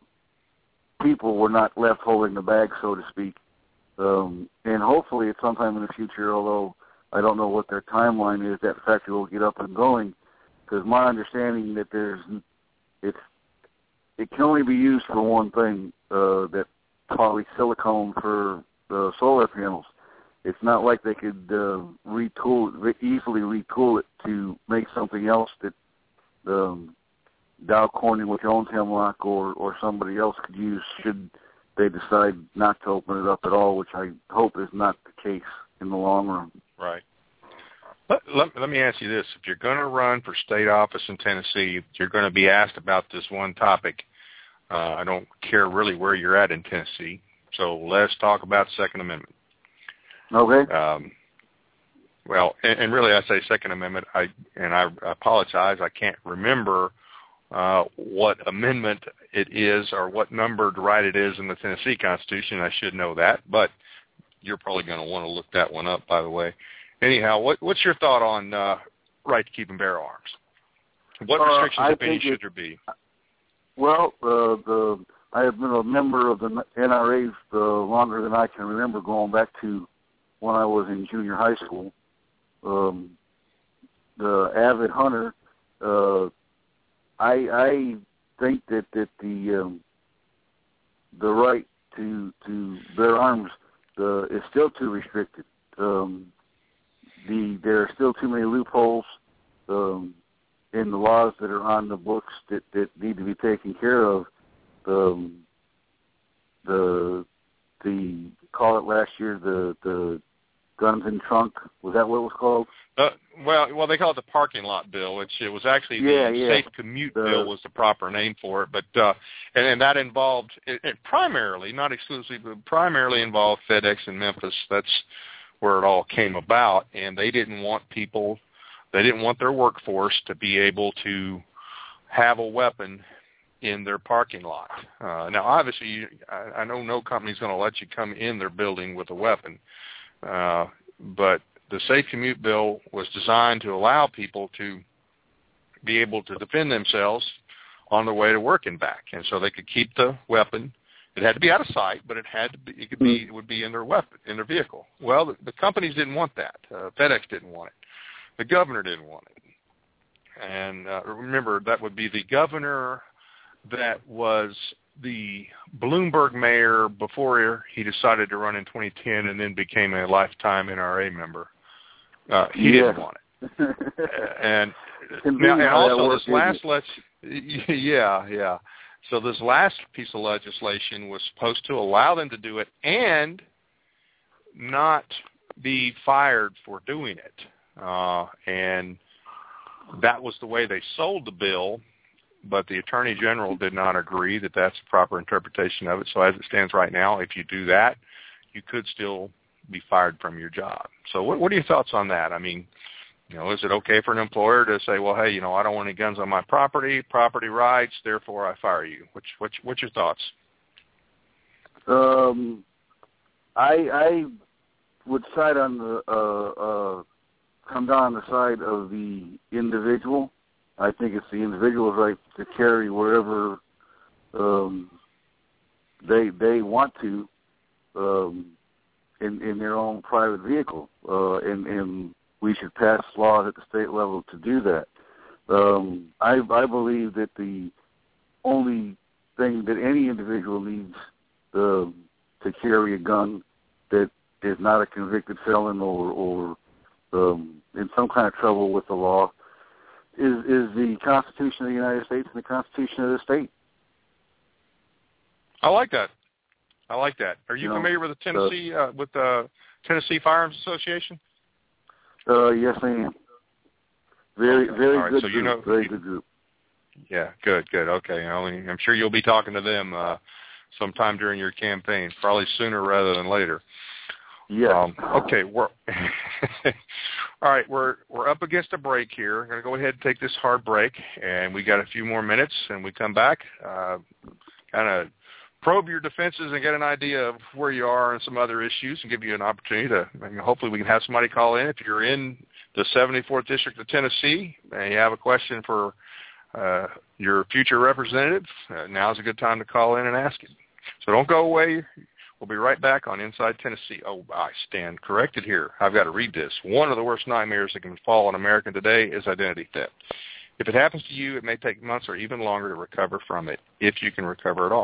people were not left holding the bag, so to speak. Um, and hopefully at some time in the future, although I don't know what their timeline is, that factory will get up and going, because my understanding that there's it's it can only be used for one thing, uh, that polysilicone for uh, solar panels. It's not like they could uh, retool it, easily retool it to make something else that um, Dow Corning, which owns Hemlock, or, or somebody else could use should they decide not to open it up at all, which I hope is not the case in the long run. Right. Let, let, let me ask you this. If you're going to run for state office in Tennessee, you're going to be asked about this one topic. Uh, I don't care really where you're at in Tennessee, so let's talk about Second Amendment. Okay. Um, well, and, and really I say Second Amendment, I and I apologize, I can't remember uh, what amendment it is or what numbered right it is in the Tennessee Constitution. I should know that, but you're probably going to want to look that one up, by the way. Anyhow, what, what's your thought on uh, right to keep and bear arms? What restrictions, uh, if any, should there be? Well, uh, the I have been a member of the N R A uh, longer than I can remember, going back to when I was in junior high school. Um, the avid hunter, uh, I, I think that, that the um, the right to to bear arms uh, is still too restricted. Um, the there are still too many loopholes um, in the laws that are on the books that, that need to be taken care of. Um, the the call it last year the the guns in trunk, was that what it was called? Uh, well, well, they call it the parking lot bill, which it was actually the yeah, yeah. safe commute the, bill was the proper name for it. But uh, and, and that involved it, it primarily, not exclusively, but primarily involved FedEx in Memphis. That's where it all came about, and they didn't want people, they didn't want their workforce to be able to have a weapon in their parking lot. Uh, now, obviously, you, I, I know no company's going to let you come in their building with a weapon, uh, but the Safe Commute Bill was designed to allow people to be able to defend themselves on their way to work and back, and so they could keep the weapon. It had to be out of sight, but it had to be. It could be. It would be in their weapon, in their vehicle. Well, the, the companies didn't want that. Uh, FedEx didn't want it. The governor didn't want it. And uh, remember, that would be the governor that was the Bloomberg mayor before he decided to run in twenty ten, and then became a lifetime N R A member. Uh, he yeah. didn't want it. and now, and also this last let's yeah yeah. So this last piece of legislation was supposed to allow them to do it and not be fired for doing it. Uh, and that was the way they sold the bill, but the Attorney General did not agree that that's the proper interpretation of it. So as it stands right now, if you do that, you could still be fired from your job. So what, what are your thoughts on that? I mean, you know, is it okay for an employer to say, well, hey, you know, I don't want any guns on my property, property rights, therefore I fire you? Which, which, what's your thoughts? Um, I I would side on the uh, uh, come down on the side of the individual. I think it's the individual's right to carry wherever um, they they want to um, in in their own private vehicle, uh, and and we should pass laws at the state level to do that. Um, I, I believe that the only thing that any individual needs uh, to carry a gun that is not a convicted felon or, or um, in some kind of trouble with the law is, is the Constitution of the United States and the Constitution of the state. I like that. I like that. Are you, you familiar know, with the Tennessee uh, with the Tennessee Firearms Association? Uh, yes, I am. Very, okay. very right. good so group. You know, very you, good group. Yeah, good, good. Okay, you know, I'm sure you'll be talking to them uh, sometime during your campaign, probably sooner rather than later. Yeah. Um, okay. We're all right. We're we're up against a break here. I'm going to go ahead and take this hard break, and we got a few more minutes, and we come back, uh, kind of probe your defenses and get an idea of where you are and some other issues, and give you an opportunity to, I mean, hopefully we can have somebody call in. If you're in the seventy-fourth District of Tennessee and you have a question for uh, your future representative, uh, now's a good time to call in and ask it. So don't go away. We'll be right back on Inside Tennessee. Oh, I stand corrected here. I've got to read this. One of the worst nightmares that can fall on America today is identity theft. If it happens to you, it may take months or even longer to recover from it, if you can recover at all.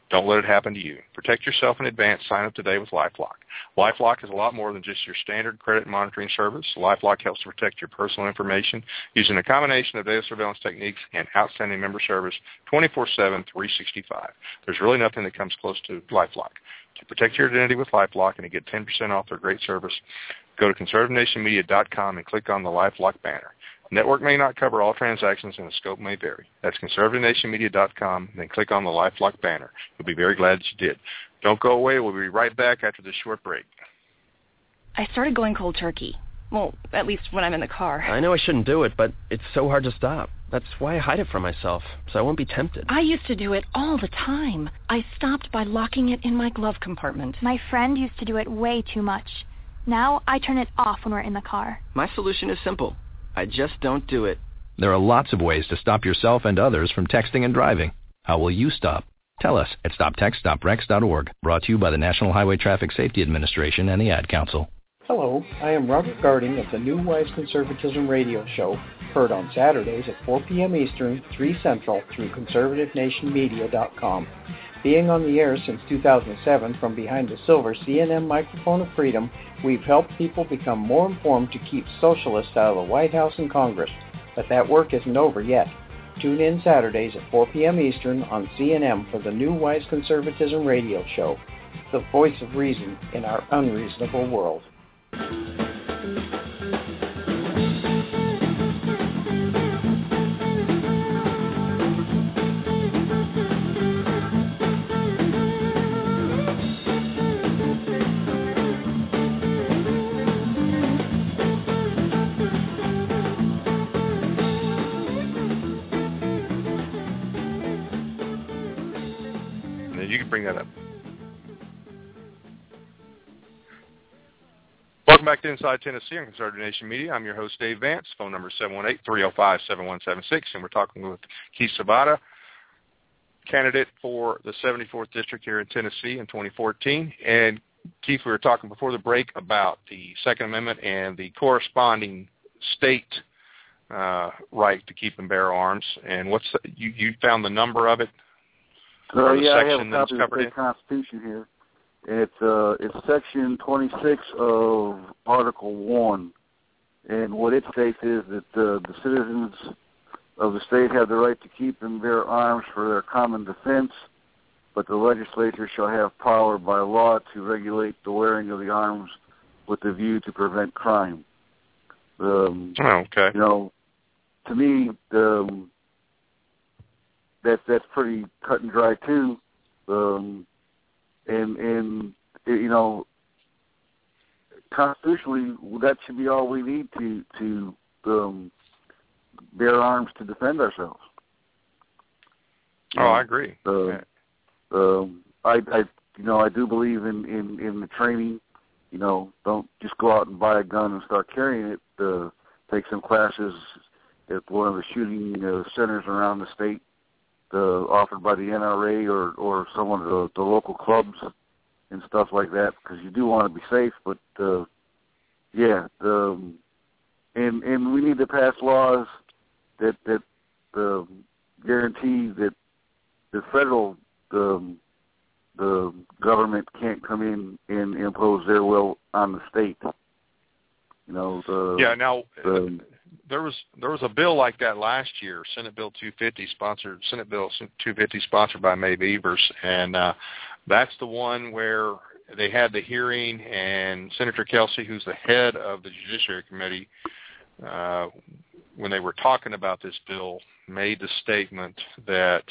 Don't let it happen to you. Protect yourself in advance. Sign up today with LifeLock. LifeLock is a lot more than just your standard credit monitoring service. LifeLock helps to protect your personal information using a combination of data surveillance techniques and outstanding member service twenty-four seven, three sixty-five. There's really nothing that comes close to LifeLock. To protect your identity with LifeLock and to get ten percent off their great service, go to conservative nation media dot com and click on the LifeLock banner. Network may not cover all transactions and the scope may vary. That's conservative nation media dot com, then click on the LifeLock banner. You'll be very glad that you did. Don't go away. We'll be right back after this short break. I started going cold turkey. Well, at least when I'm in the car. I know I shouldn't do it, but it's so hard to stop. That's why I hide it from myself, so I won't be tempted. I used to do it all the time. I stopped by locking it in my glove compartment. My friend used to do it way too much. Now I turn it off when we're in the car. My solution is simple. I just don't do it. There are lots of ways to stop yourself and others from texting and driving. How will you stop? Tell us at stop text stop rex dot org. Brought to you by the National Highway Traffic Safety Administration and the Ad Council. Hello, I am Robert Garding of the New Wise Conservatism radio show, heard on Saturdays at four p.m. Eastern, three Central, through conservative nation media dot com. Being on the air since two thousand seven from behind the silver C N M microphone of freedom, we've helped people become more informed to keep socialists out of the White House and Congress. But that work isn't over yet. Tune in Saturdays at four p.m. Eastern on C N M for the New Wise Conservatism radio show, the voice of reason in our unreasonable world. You can bring that up. Welcome back to Inside Tennessee on Conservative Nation Media. I'm your host, Dave Vance. Phone number is seven one eight, three oh five, seven one seven six. And we're talking with Keith Sabata, candidate for the seventy-fourth District here in Tennessee in twenty fourteen. And Keith, we were talking before the break about the Second Amendment and the corresponding state uh, right to keep and bear arms. And what's the, you, you found the number of it? Uh, yeah, I have a copy of the state Constitution here. It's uh, it's Section twenty-six of Article one, and what it states is that uh, the citizens of the state have the right to keep and bear arms for their common defense, but the legislature shall have power by law to regulate the wearing of the arms with the view to prevent crime. Um, oh, okay. You know, to me, um, that's that's pretty cut and dry too. Um, And, and you know, constitutionally, that should be all we need to to um, bear arms to defend ourselves. Oh, I agree. Uh, yeah. um, I, I, you know, I do believe in, in, in the training. You know, don't just go out and buy a gun and start carrying it. Uh, take some classes at one of the shooting uh, centers around the state. Uh, offered by the N R A or, or some of the, the local clubs and stuff like that, because you do want to be safe. But uh, yeah, um, and and we need to pass laws that that uh, guarantee that the federal um, the government can't come in and impose their will on the state. You know. The, yeah. Now. The, There was there was a bill like that last year, Senate Bill two fifty, sponsored Senate Bill two fifty, sponsored by Mae Beavers, and uh, that's the one where they had the hearing, and Senator Kelsey, who's the head of the Judiciary Committee, uh, when they were talking about this bill, made the statement that,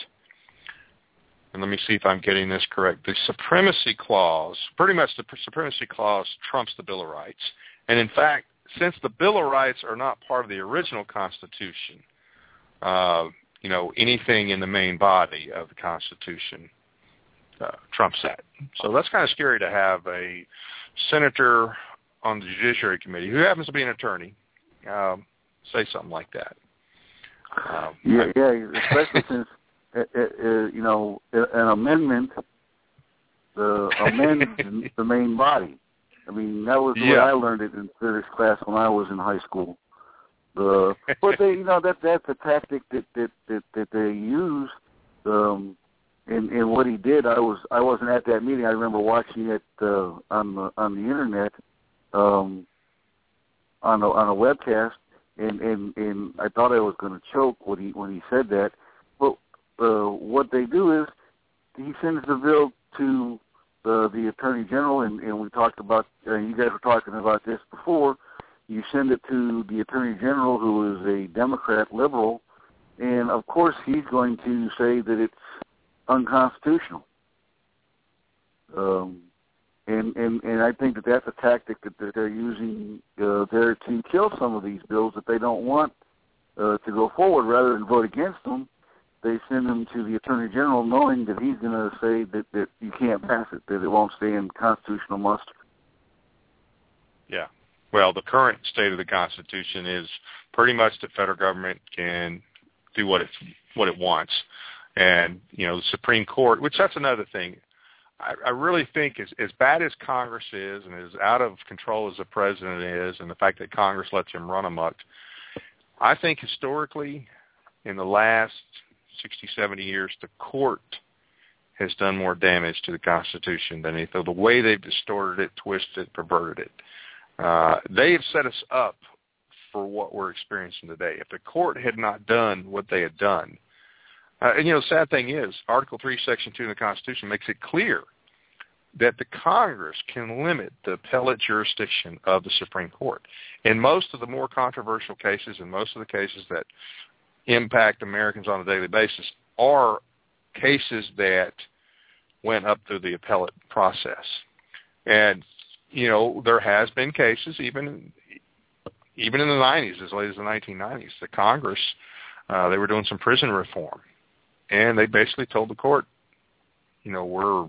and let me see if I'm getting this correct, the Supremacy Clause, pretty much the Supremacy Clause trumps the Bill of Rights, and in fact, since the Bill of Rights are not part of the original Constitution, uh, you know, anything in the main body of the Constitution uh, trumps that. So that's kind of scary to have a senator on the Judiciary Committee, who happens to be an attorney, um, say something like that. Um, yeah, yeah, especially since, uh, uh, you know, an amendment uh, amends the main body. I mean, that was the yeah. way I learned it in civics class when I was in high school. Uh, but they, you know, that that's a tactic that that that, that they use um, and and what he did, I was I wasn't at that meeting. I remember watching it uh, on the on the internet, um, on a on a webcast, and, and, and I thought I was going to choke when he when he said that. But uh, what they do is he sends the bill to the the Attorney General, and, and we talked about uh, you guys were talking about this before. You send it to the Attorney General, who is a Democrat liberal, and of course he's going to say that it's unconstitutional. Um, and, and, and I think that that's a tactic that, that they're using uh, there to kill some of these bills that they don't want uh, to go forward. Rather than vote against them, they send them to the Attorney General knowing that he's going to say that, that you can't pass it, that it won't stay in constitutional muster. Yeah. Well, the current state of the Constitution is pretty much the federal government can do what it, what it wants. And, you know, the Supreme Court, which that's another thing. I, I really think as, as bad as Congress is and as out of control as the president is, and the fact that Congress lets him run amok, I think historically in the last sixty, seventy years, the court has done more damage to the Constitution than anything. The way they've distorted it, twisted it, perverted it. Uh, they have set us up for what we're experiencing today. If the court had not done what they had done, Uh, and, you know, the sad thing is, Article three, Section two of the Constitution makes it clear that the Congress can limit the appellate jurisdiction of the Supreme Court. In most of the more controversial cases and most of the cases that impact Americans on a daily basis are cases that went up through the appellate process. And, you know, there has been cases, even, even in the nineties, as late as the nineteen nineties, the Congress, uh, they were doing some prison reform. And they basically told the court, you know, we're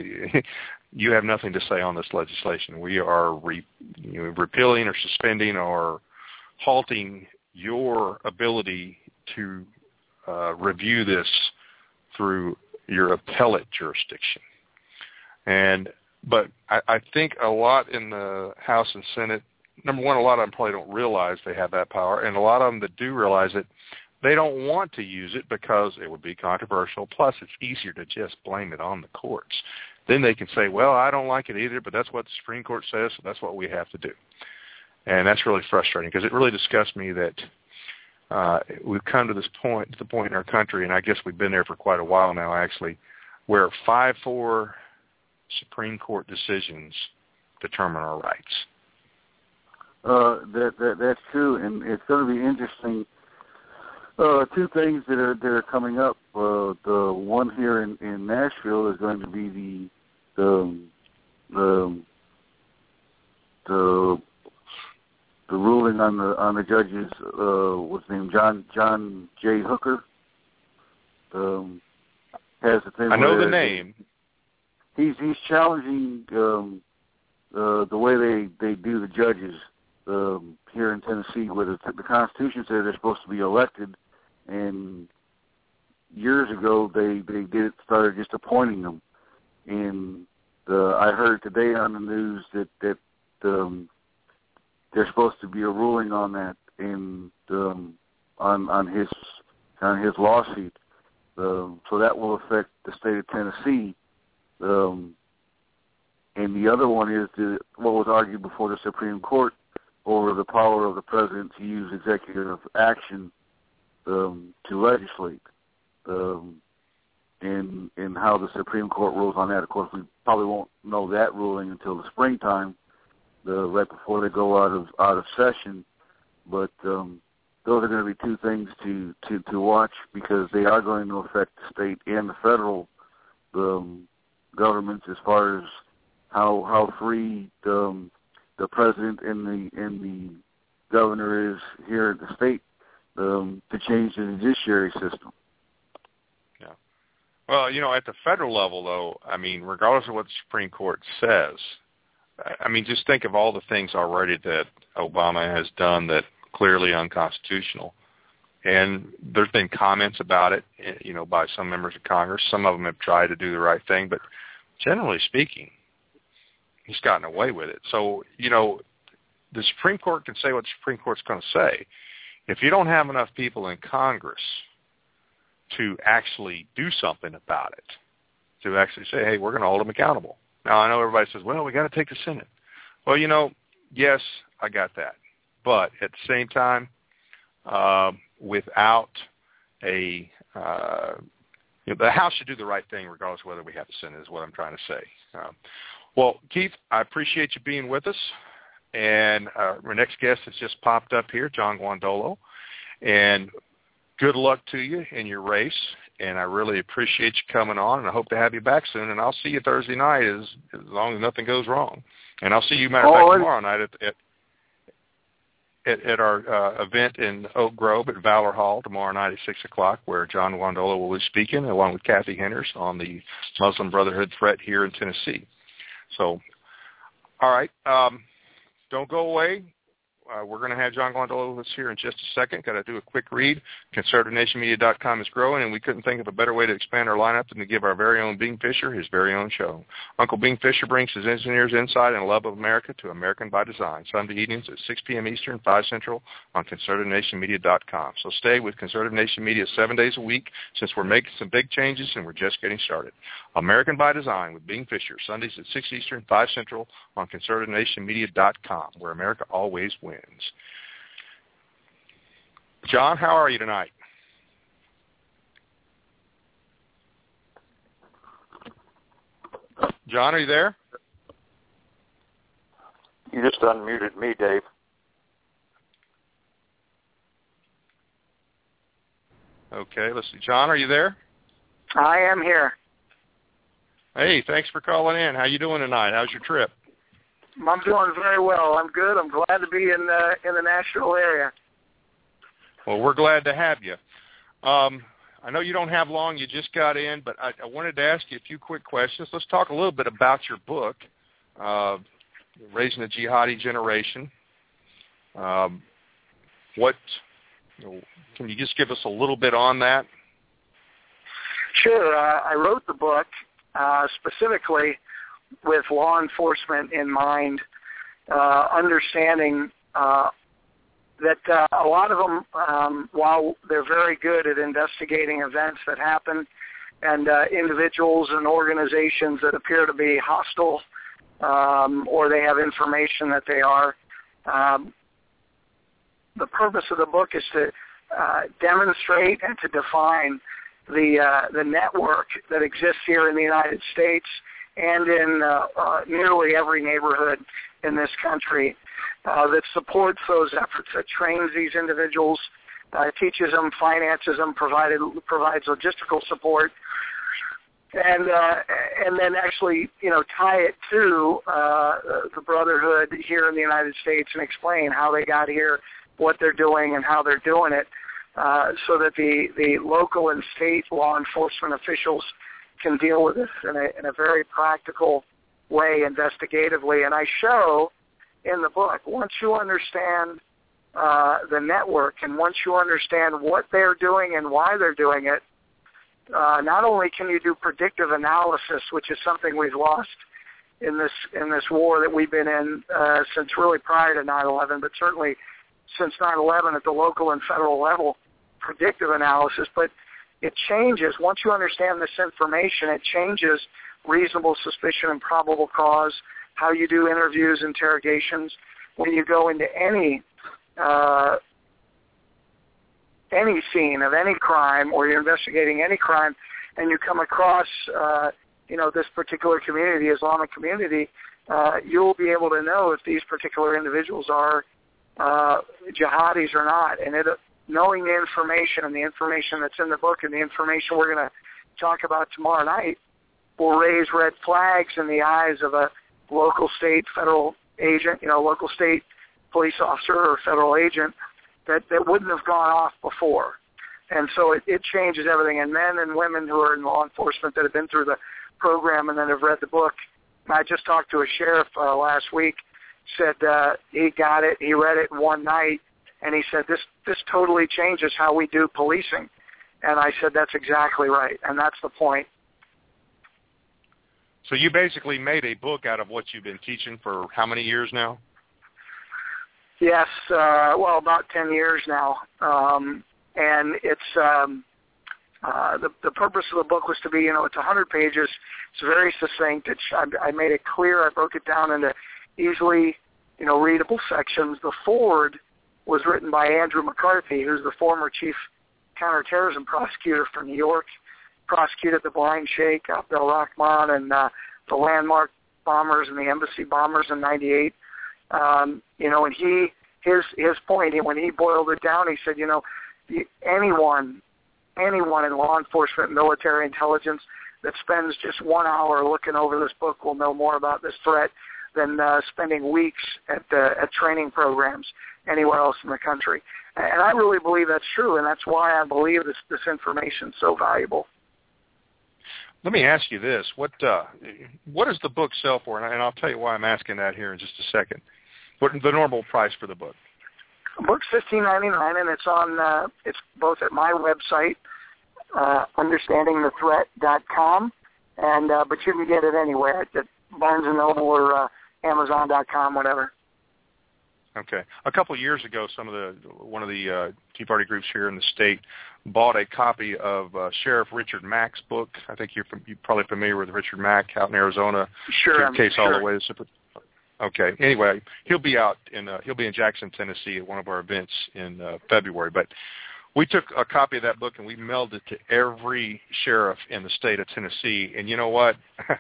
you have nothing to say on this legislation. We are re, you know, repealing or suspending or halting your ability to uh, review this through your appellate jurisdiction. And but I, I think a lot in the House and Senate, number one, a lot of them probably don't realize they have that power, and a lot of them that do realize it, they don't want to use it because it would be controversial. Plus, it's easier to just blame it on the courts. Then they can say, well, I don't like it either, but that's what the Supreme Court says, so that's what we have to do. And that's really frustrating because it really disgusts me that uh, we've come to this point, to the point in our country, and I guess we've been there for quite a while now, actually, where five four Supreme Court decisions determine our rights. Uh, that, that That's true, and it's going to be interesting. Uh, two things that are that are coming up. Uh, the one here in, in Nashville is going to be the the the the, the ruling on the on the judges. Uh, what's his name? John John J. Hooker. Um, has the thing. I know the name. He's he's challenging um, uh, the way they, they do the judges um, here in Tennessee, where the, the Constitution says they're supposed to be elected. And years ago, they, they did it, started just appointing them. And uh, I heard today on the news that that um, there's supposed to be a ruling on that in um, on on his on his lawsuit. Um, so that will affect the state of Tennessee. Um, and the other one is the, what was argued before the Supreme Court over the power of the president to use executive action Um, to legislate, um, and and how the Supreme Court rules on that. Of course, we probably won't know that ruling until the springtime, the, right before they go out of out of session. But um, those are going to be two things to, to, to watch because they are going to affect the state and the federal um, governments as far as how how free um, the president and the and the governor is here at the state. Um, to change the judiciary system. Yeah. Well, you know, at the federal level, though, I mean, regardless of what the Supreme Court says, I mean, just think of all the things already that Obama has done that are clearly unconstitutional. And there's been comments about it, you know, by some members of Congress. Some of them have tried to do the right thing, but generally speaking, he's gotten away with it. So, you know, the Supreme Court can say what the Supreme Court's going to say. If you don't have enough people in Congress to actually do something about it, to actually say, hey, we're going to hold them accountable. Now, I know everybody says, well, we got to take the Senate. Well, you know, yes, I got that. But at the same time, uh, without a uh, you know, the House should do the right thing regardless of whether we have the Senate, is what I'm trying to say. Um, well, Keith, I appreciate you being with us. And uh, our next guest has just popped up here, John Guandolo. And good luck to you in your race. And I really appreciate you coming on, and I hope to have you back soon. And I'll see you Thursday night as, as long as nothing goes wrong. And I'll see you, matter of fact, tomorrow night at, at At, at our uh, event in Oak Grove at Valor Hall tomorrow night at six o'clock, where John Guandolo will be speaking along with Kathy Henders on the Muslim Brotherhood threat here in Tennessee. So, all right, um, don't go away. Uh, we're going to have John Guandolo with us here in just a second. Got to do a quick read. conservative nation media dot com is growing, and we couldn't think of a better way to expand our lineup than to give our very own Bing Fisher his very own show. Uncle Bing Fisher brings his engineers' insight and love of America to American by Design, Sunday evenings at six p.m. Eastern, five Central on conservative nation media dot com. So stay with Conservative Nation Media seven days a week, since we're making some big changes and we're just getting started. American by Design with Bing Fisher, Sundays at six Eastern, five Central on conservative nation media dot com, where America always wins. John, how are you tonight? John, are you there? You just unmuted me, Dave. Okay, let's see. John, are you there? I am here. Hey, thanks for calling in. How you doing tonight? How's your trip? I'm doing very well. I'm good. I'm glad to be in the in the Nashville area. Well, we're glad to have you. Um, I know you don't have long. You just got in, but I, I wanted to ask you a few quick questions. Let's talk a little bit about your book, uh, Raising the Jihadi Generation. Um, what you know, can you just give us a little bit on that? Sure. Uh, I wrote the book uh, specifically with law enforcement in mind, uh, understanding uh, that uh, a lot of them, um, while they're very good at investigating events that happen and uh, individuals and organizations that appear to be hostile um, or they have information that they are, um, the purpose of the book is to uh, demonstrate and to define the uh, the network that exists here in the United States and in uh, uh, nearly every neighborhood in this country uh, that supports those efforts, that trains these individuals, uh, teaches them, finances them, provided, provides logistical support, and uh, and then actually, you know, tie it to uh, the Brotherhood here in the United States and explain how they got here, what they're doing, and how they're doing it, uh, so that the, the local and state law enforcement officials can deal with this in a, in a very practical way, investigatively. And I show in the book, once you understand uh, the network and once you understand what they're doing and why they're doing it, uh, not only can you do predictive analysis, which is something we've lost in this in this war that we've been in uh, since really prior to nine eleven, but certainly since nine eleven at the local and federal level, predictive analysis, but it changes. Once you understand this information, it changes reasonable suspicion and probable cause, how you do interviews, interrogations. When you go into any uh, any scene of any crime or you're investigating any crime and you come across, uh, you know, this particular community, Islamic community, uh, you'll be able to know if these particular individuals are uh, jihadis or not. And it knowing the information and the information that's in the book and the information we're going to talk about tomorrow night will raise red flags in the eyes of a local, state, federal agent, you know, local, state police officer or federal agent that, that wouldn't have gone off before. And so it, it changes everything. And men and women who are in law enforcement that have been through the program and then have read the book. I just talked to a sheriff uh, last week, said uh, he got it, he read it in one night, and he said, this this totally changes how we do policing. And I said, that's exactly right, and that's the point. So you basically made a book out of what you've been teaching for how many years now? Yes, uh, well, about ten years now. Um, and it's um, Uh, the, the purpose of the book was to be, you know, it's one hundred pages. It's very succinct. It's, I, I made it clear. I broke it down into easily, you know, readable sections. The foreword was written by Andrew McCarthy, who's the former chief counterterrorism prosecutor for New York, prosecuted the Blind Sheikh, Abdel Rahman, and uh, the landmark bombers and the embassy bombers in ninety-eight. Um, you know, and he, his his point, when he boiled it down, he said, you know, anyone, anyone in law enforcement, military intelligence that spends just one hour looking over this book will know more about this threat than uh, spending weeks at uh, at training programs anywhere else in the country. And I really believe that's true, and that's why I believe this, this information is so valuable. Let me ask you this: what uh, what does the book sell for? And I'll tell you why I'm asking that here in just a second. What the normal price for the book? The book's fifteen ninety-nine, and it's on. Uh, it's both at my website, uh, understanding the threat dot com, and uh, but you can get it anywhere at Barnes and Noble or uh, Amazon dot com, whatever. Okay. A couple of years ago, some of the one of the uh, Tea Party groups here in the state bought a copy of uh, Sheriff Richard Mack's book. I think you're, you're probably familiar with Richard Mack out in Arizona. Sure. Took the case sure. all the way to Super. Okay. Anyway, he'll be out in uh, he'll be in Jackson, Tennessee, at one of our events in uh, February. But we took a copy of that book and we mailed it to every sheriff in the state of Tennessee. And you know what?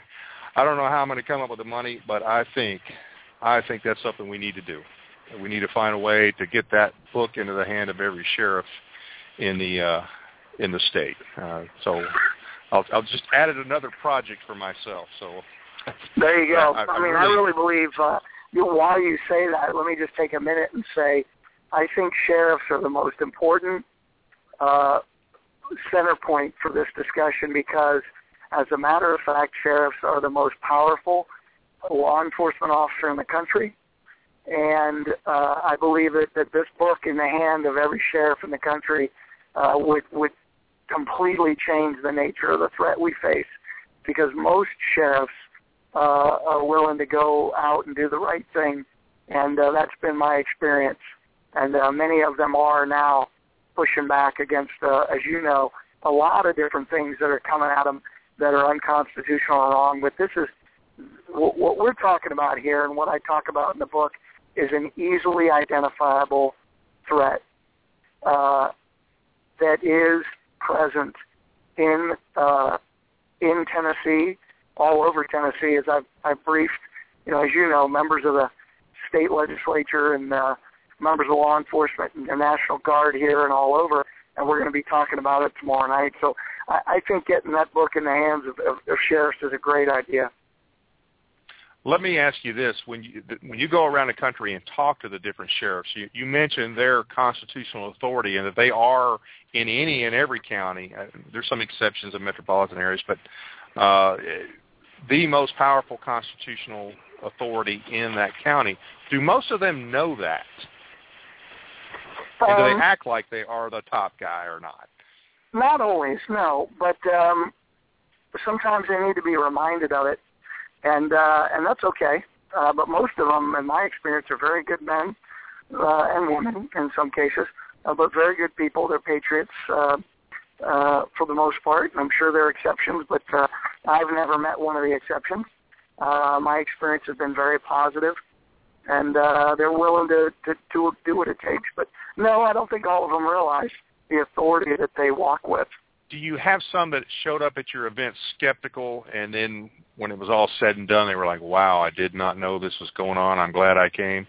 I don't know how I'm going to come up with the money, but I think I think that's something we need to do. We need to find a way to get that book into the hand of every sheriff in the uh, in the state. Uh, so I'll, I'll just added another project for myself. So there you go. I, I, I mean, really, I really believe. Uh, you know, while you say that, let me just take a minute and say, I think sheriffs are the most important uh, center point for this discussion because, as a matter of fact, sheriffs are the most powerful law enforcement officer in the country. And uh, I believe that, that this book in the hand of every sheriff in the country uh, would, would completely change the nature of the threat we face because most sheriffs uh, are willing to go out and do the right thing, and uh, that's been my experience. And uh, many of them are now pushing back against, uh, as you know, a lot of different things that are coming at them that are unconstitutional and wrong. But this is what we're talking about here and what I talk about in the book is an easily identifiable threat uh, that is present in uh, in Tennessee, all over Tennessee. As I've, I've briefed, you know, as you know, members of the state legislature and uh, members of law enforcement and the National Guard here and all over, and we're going to be talking about it tomorrow night. So I, I think getting that book in the hands of, of, of sheriffs is a great idea. Let me ask you this: when you when you go around the country and talk to the different sheriffs, you, you mentioned their constitutional authority and that they are in any and every county. Uh, there's some exceptions in metropolitan areas, but uh, the most powerful constitutional authority in that county. Do most of them know that? And do they um, act like they are the top guy or not? Not always, no, but um, sometimes they need to be reminded of it. And uh, and that's okay. Uh, but most of them, in my experience, are very good men uh, and women in some cases, uh, but very good people. They're patriots uh, uh, for the most part. And I'm sure there are exceptions, but uh, I've never met one of the exceptions. Uh, my experience has been very positive, and uh, they're willing to, to, to do what it takes. But no, I don't think all of them realize the authority that they walk with. Do you have some that showed up at your event skeptical, and then when it was all said and done, they were like, wow, I did not know this was going on. I'm glad I came?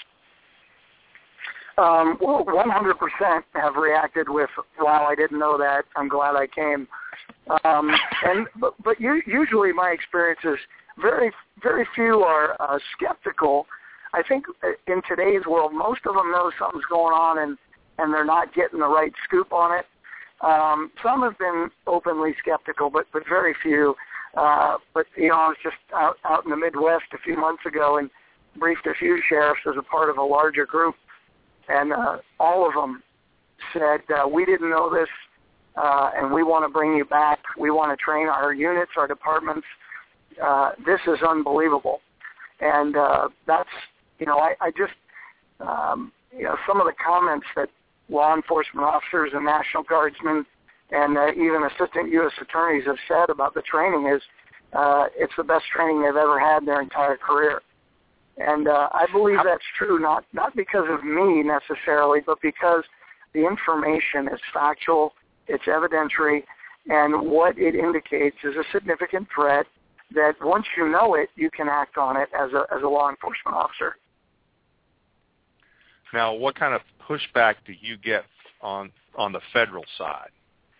Um, well, one hundred percent have reacted with, wow, I didn't know that. I'm glad I came. Um, and But, but you, usually my experience is very, very few are uh, skeptical. I think in today's world, most of them know something's going on, and, and they're not getting the right scoop on it. Um, some have been openly skeptical, but, but very few. Uh, but, you know, I was just out, out in the Midwest a few months ago and briefed a few sheriffs as a part of a larger group, and uh, all of them said, uh, we didn't know this, uh, and we want to bring you back. We want to train our units, our departments. Uh, this is unbelievable. And uh, that's, you know, I, I just, um, you know, some of the comments that law enforcement officers and National Guardsmen and uh, even assistant U S attorneys have said about the training is uh, it's the best training they've ever had in their entire career. And uh, I believe that's true, not not because of me necessarily, but because the information is factual, it's evidentiary, and what it indicates is a significant threat that once you know it, you can act on it as a as a law enforcement officer. Now, what kind of pushback do you get on on the federal side?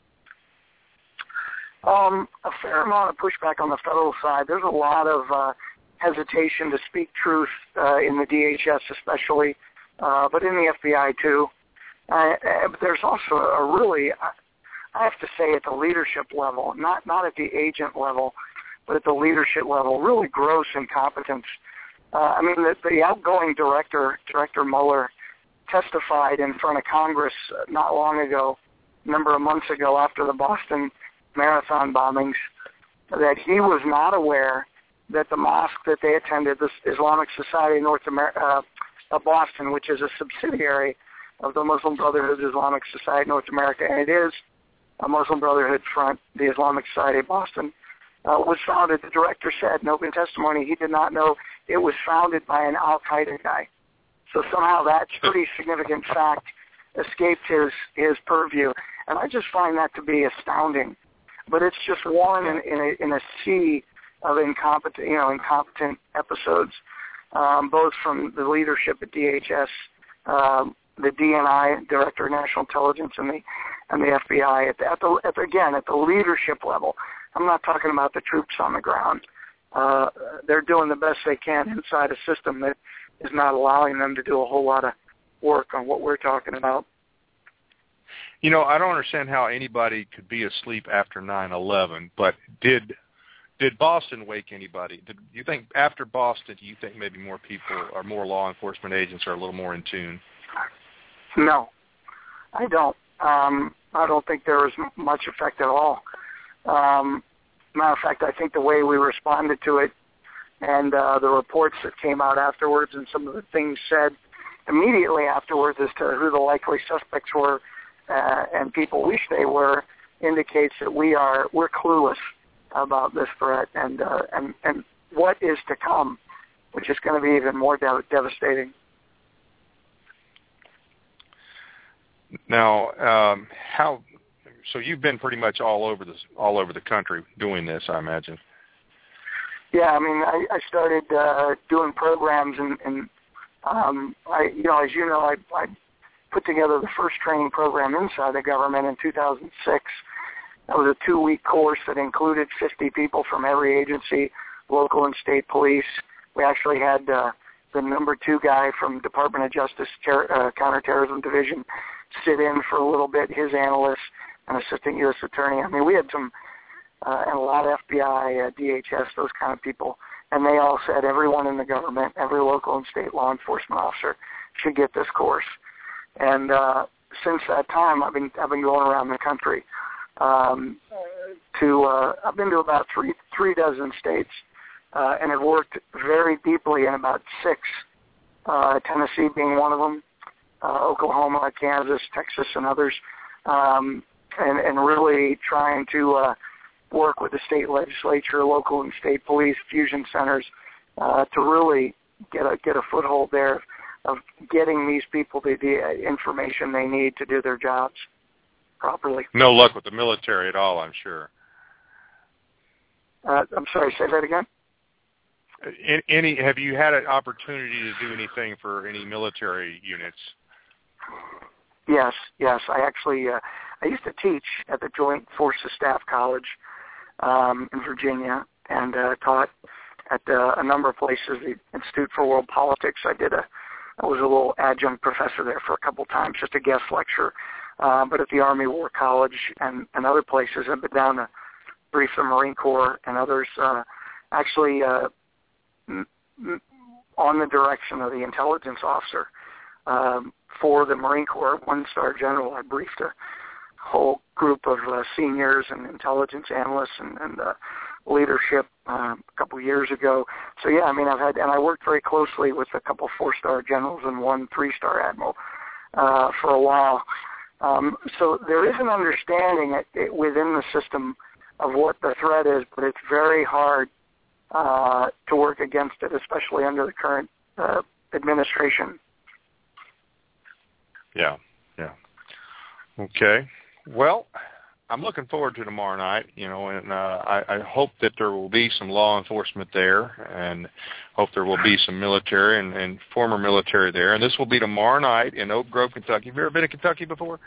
Um, a fair amount of pushback on the federal side. There's a lot of uh, hesitation to speak truth uh, in the D H S especially, uh, but in the F B I too. Uh, but there's also a really, I have to say at the leadership level, not, not at the agent level, but at the leadership level, really gross incompetence. Uh, I mean, the, the outgoing director, Director Mueller, testified in front of Congress not long ago, a number of months ago after the Boston Marathon bombings, that he was not aware that the mosque that they attended, the Islamic Society of North America, uh, of Boston, which is a subsidiary of the Muslim Brotherhood Islamic Society of North America, and it is a Muslim Brotherhood front, the Islamic Society of Boston, uh, was founded, the director said in open testimony, he did not know it was founded by an Al-Qaeda guy. So somehow that pretty significant fact escaped his, his purview. And I just find that to be astounding. But it's just one in, in, a, in a sea of incompetent, you know, incompetent episodes, um, both from the leadership at D H S, um, the D N I, Director of National Intelligence, and the and the F B I. At the, at the, at the again at the leadership level, I'm not talking about the troops on the ground. Uh, they're doing the best they can inside a system that is not allowing them to do a whole lot of work on what we're talking about. You know, I don't understand how anybody could be asleep after nine eleven, but did did Boston wake anybody? Did you think after Boston, do you think maybe more people or more law enforcement agents are a little more in tune? No, I don't. Um, I don't think there was much effect at all. Um, matter of fact, I think the way we responded to it and uh, the reports that came out afterwards and some of the things said immediately afterwards as to who the likely suspects were uh, and people wish they were indicates that we are we're clueless about this threat and uh, and and what is to come, which is going to be even more dev- devastating. Now, um, how? So you've been pretty much all over this, all over the country doing this, I imagine. Yeah, I mean, I, I started uh, doing programs, and, and um, I, you know, as you know, I, I put together the first training program inside the government in two thousand six. That was a two-week course that included fifty people from every agency, local and state police. We actually had uh, the number two guy from Department of Justice Ter- uh, Counterterrorism Division sit in for a little bit, his analyst, an assistant U S attorney. I mean, we had some, uh, and a lot of F B I, uh, D H S, those kind of people, and they all said everyone in the government, every local and state law enforcement officer should get this course. And uh, since that time, I've been I've been going around the country. Um, to uh, I've been to about three three dozen states, uh, and have worked very deeply in about six. Uh, Tennessee being one of them, uh, Oklahoma, Kansas, Texas, and others, um, and and really trying to uh, work with the state legislature, local and state police, fusion centers, uh, to really get a get a foothold there of getting these people the, the information they need to do their jobs properly. No luck with the military at all, I'm sure. Uh, I'm sorry, say that again? Any, have you had an opportunity to do anything for any military units? Yes, yes. I actually, uh, I used to teach at the Joint Forces Staff College um, in Virginia and uh, taught at uh, a number of places, the Institute for World Politics. I did a, I was a little adjunct professor there for a couple times, just a guest lecture. Uh, but at the Army War College and, and other places, I've been down to brief the Marine Corps and others, uh, actually uh, m- m- on the direction of the intelligence officer um, for the Marine Corps, one-star general. I briefed a whole group of uh, seniors and intelligence analysts and, and uh, leadership uh, a couple of years ago. So, yeah, I mean, I've had, and I worked very closely with a couple four-star generals and one three-star admiral uh, for a while. Um, so there is an understanding it, it, within the system of what the threat is, but it's very hard uh, to work against it, especially under the current uh, administration. Yeah, yeah. Okay. Well, I'm looking forward to tomorrow night, you know, and uh, I, I hope that there will be some law enforcement there, and hope there will be some military and, and former military there. And this will be tomorrow night in Oak Grove, Kentucky. Have you ever been to Kentucky before?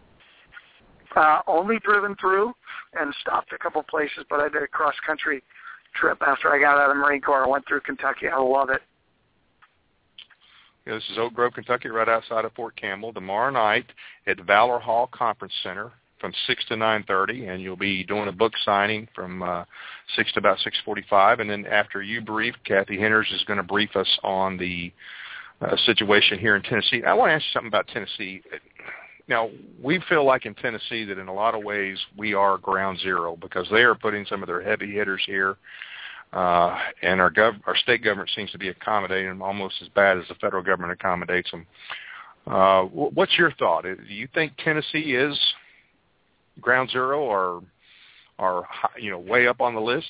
Uh, only driven through and stopped a couple places, but I did a cross-country trip after I got out of the Marine Corps. I went through Kentucky. I love it. Yeah, this is Oak Grove, Kentucky, right outside of Fort Campbell. Tomorrow night at Valor Hall Conference Center from six to nine thirty, and you'll be doing a book signing from uh, six to about six forty-five. And then after you brief, Kathy Henners is going to brief us on the uh, situation here in Tennessee. I want to ask you something about Tennessee. Now, we feel like in Tennessee that in a lot of ways we are ground zero because they are putting some of their heavy hitters here, uh, and our gov- our state government seems to be accommodating them almost as bad as the federal government accommodates them. Uh, what's your thought? Do you think Tennessee is ground zero or, or you know, way up on the list?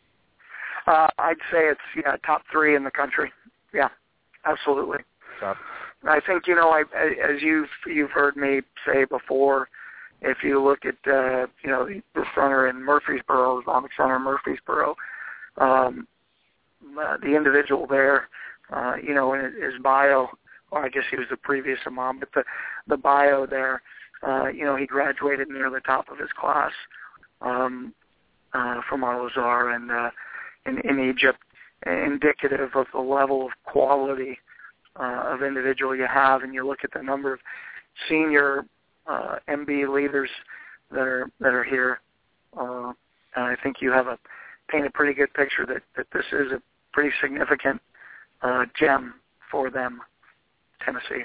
Uh, I'd say it's yeah top three in the country. Yeah, absolutely. Top. I think, you know, I, as you've you've heard me say before, if you look at uh, you know the center in Murfreesboro, Islamic Center in Murfreesboro, um, uh, the individual there, uh, you know, in his bio, or I guess he was the previous imam, but the the bio there, uh, you know, he graduated near the top of his class um, uh, from Al-Azhar and uh, in, in Egypt, indicative of the level of quality Uh, of individual you have, and you look at the number of senior uh, M B leaders that are that are here, uh, and I think you have a paint a pretty good picture that, that this is a pretty significant uh, gem for them, Tennessee.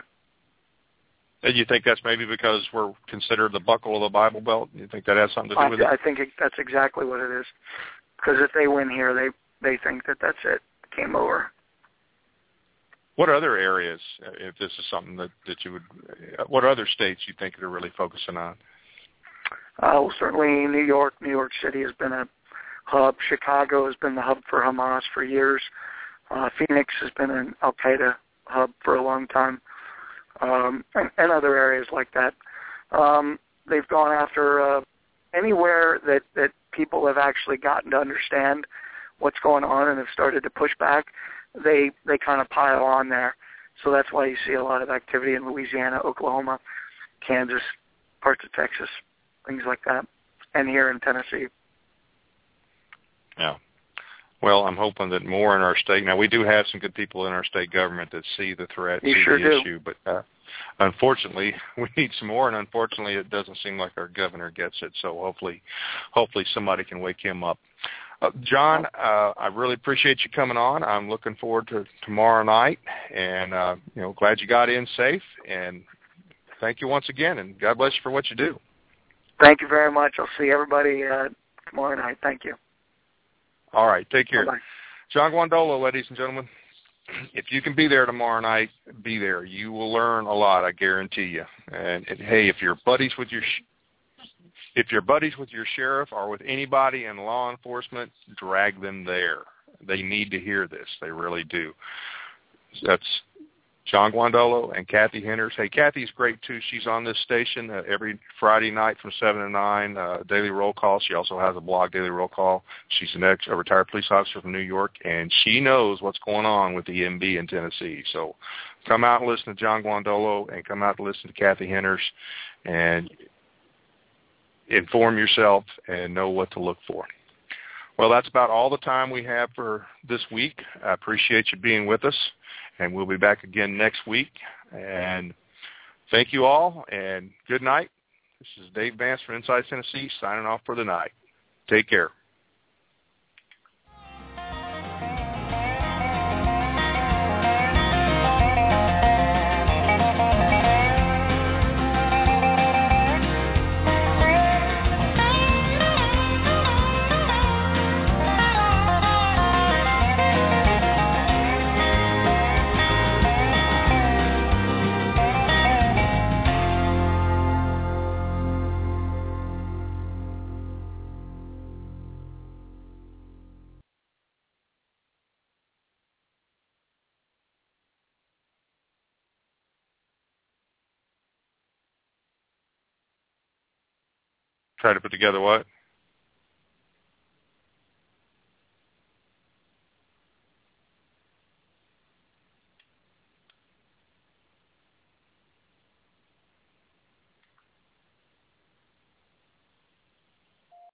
And you think that's maybe because we're considered the buckle of the Bible Belt? You think that has something to do with I, it? I think it, that's exactly what it is. Because if they win here, they they think that that's it, game over. What other areas, if this is something that, that you would, what other states you think they're really focusing on? Uh, well, certainly New York. New York City has been a hub. Chicago has been the hub for Hamas for years. Uh, Phoenix has been an Al-Qaeda hub for a long time, um, and, and other areas like that. Um, they've gone after uh, anywhere that, that people have actually gotten to understand what's going on and have started to push back. They they kind of pile on there. So that's why you see a lot of activity in Louisiana, Oklahoma, Kansas, parts of Texas, things like that, and here in Tennessee. Yeah. Well, I'm hoping that more in our state. Now, we do have some good people in our state government that see the threat, you see sure the do. issue, but uh, unfortunately, we need some more, and unfortunately, it doesn't seem like our governor gets it. So hopefully, hopefully somebody can wake him up. Uh, John, uh, I really appreciate you coming on. I'm looking forward to tomorrow night, and uh, you know, glad you got in safe. And thank you once again, and God bless you for what you do. Thank you very much. I'll see everybody uh, tomorrow night. Thank you. All right, take care. Bye-bye. John Guandolo, ladies and gentlemen. If you can be there tomorrow night, be there. You will learn a lot, I guarantee you. And, and hey, if you're buddies with your sh- If you're buddies with your sheriff or with anybody in law enforcement, drag them there. They need to hear this. They really do. That's John Guandolo and Kathy Henners. Hey, Kathy's great, too. She's on this station uh, every Friday night from seven to nine, uh, Daily Roll Call. She also has a blog, Daily Roll Call. She's an ex, a retired police officer from New York, and she knows what's going on with the M B in Tennessee. So come out and listen to John Guandolo and come out and listen to Kathy Henners, and inform yourself and know what to look for. Well, that's about all the time we have for this week. I appreciate you being with us, and we'll be back again next week. And thank you all, and good night. This is Dave Vance from Inside Tennessee signing off for the night. Take care. Try to put together what?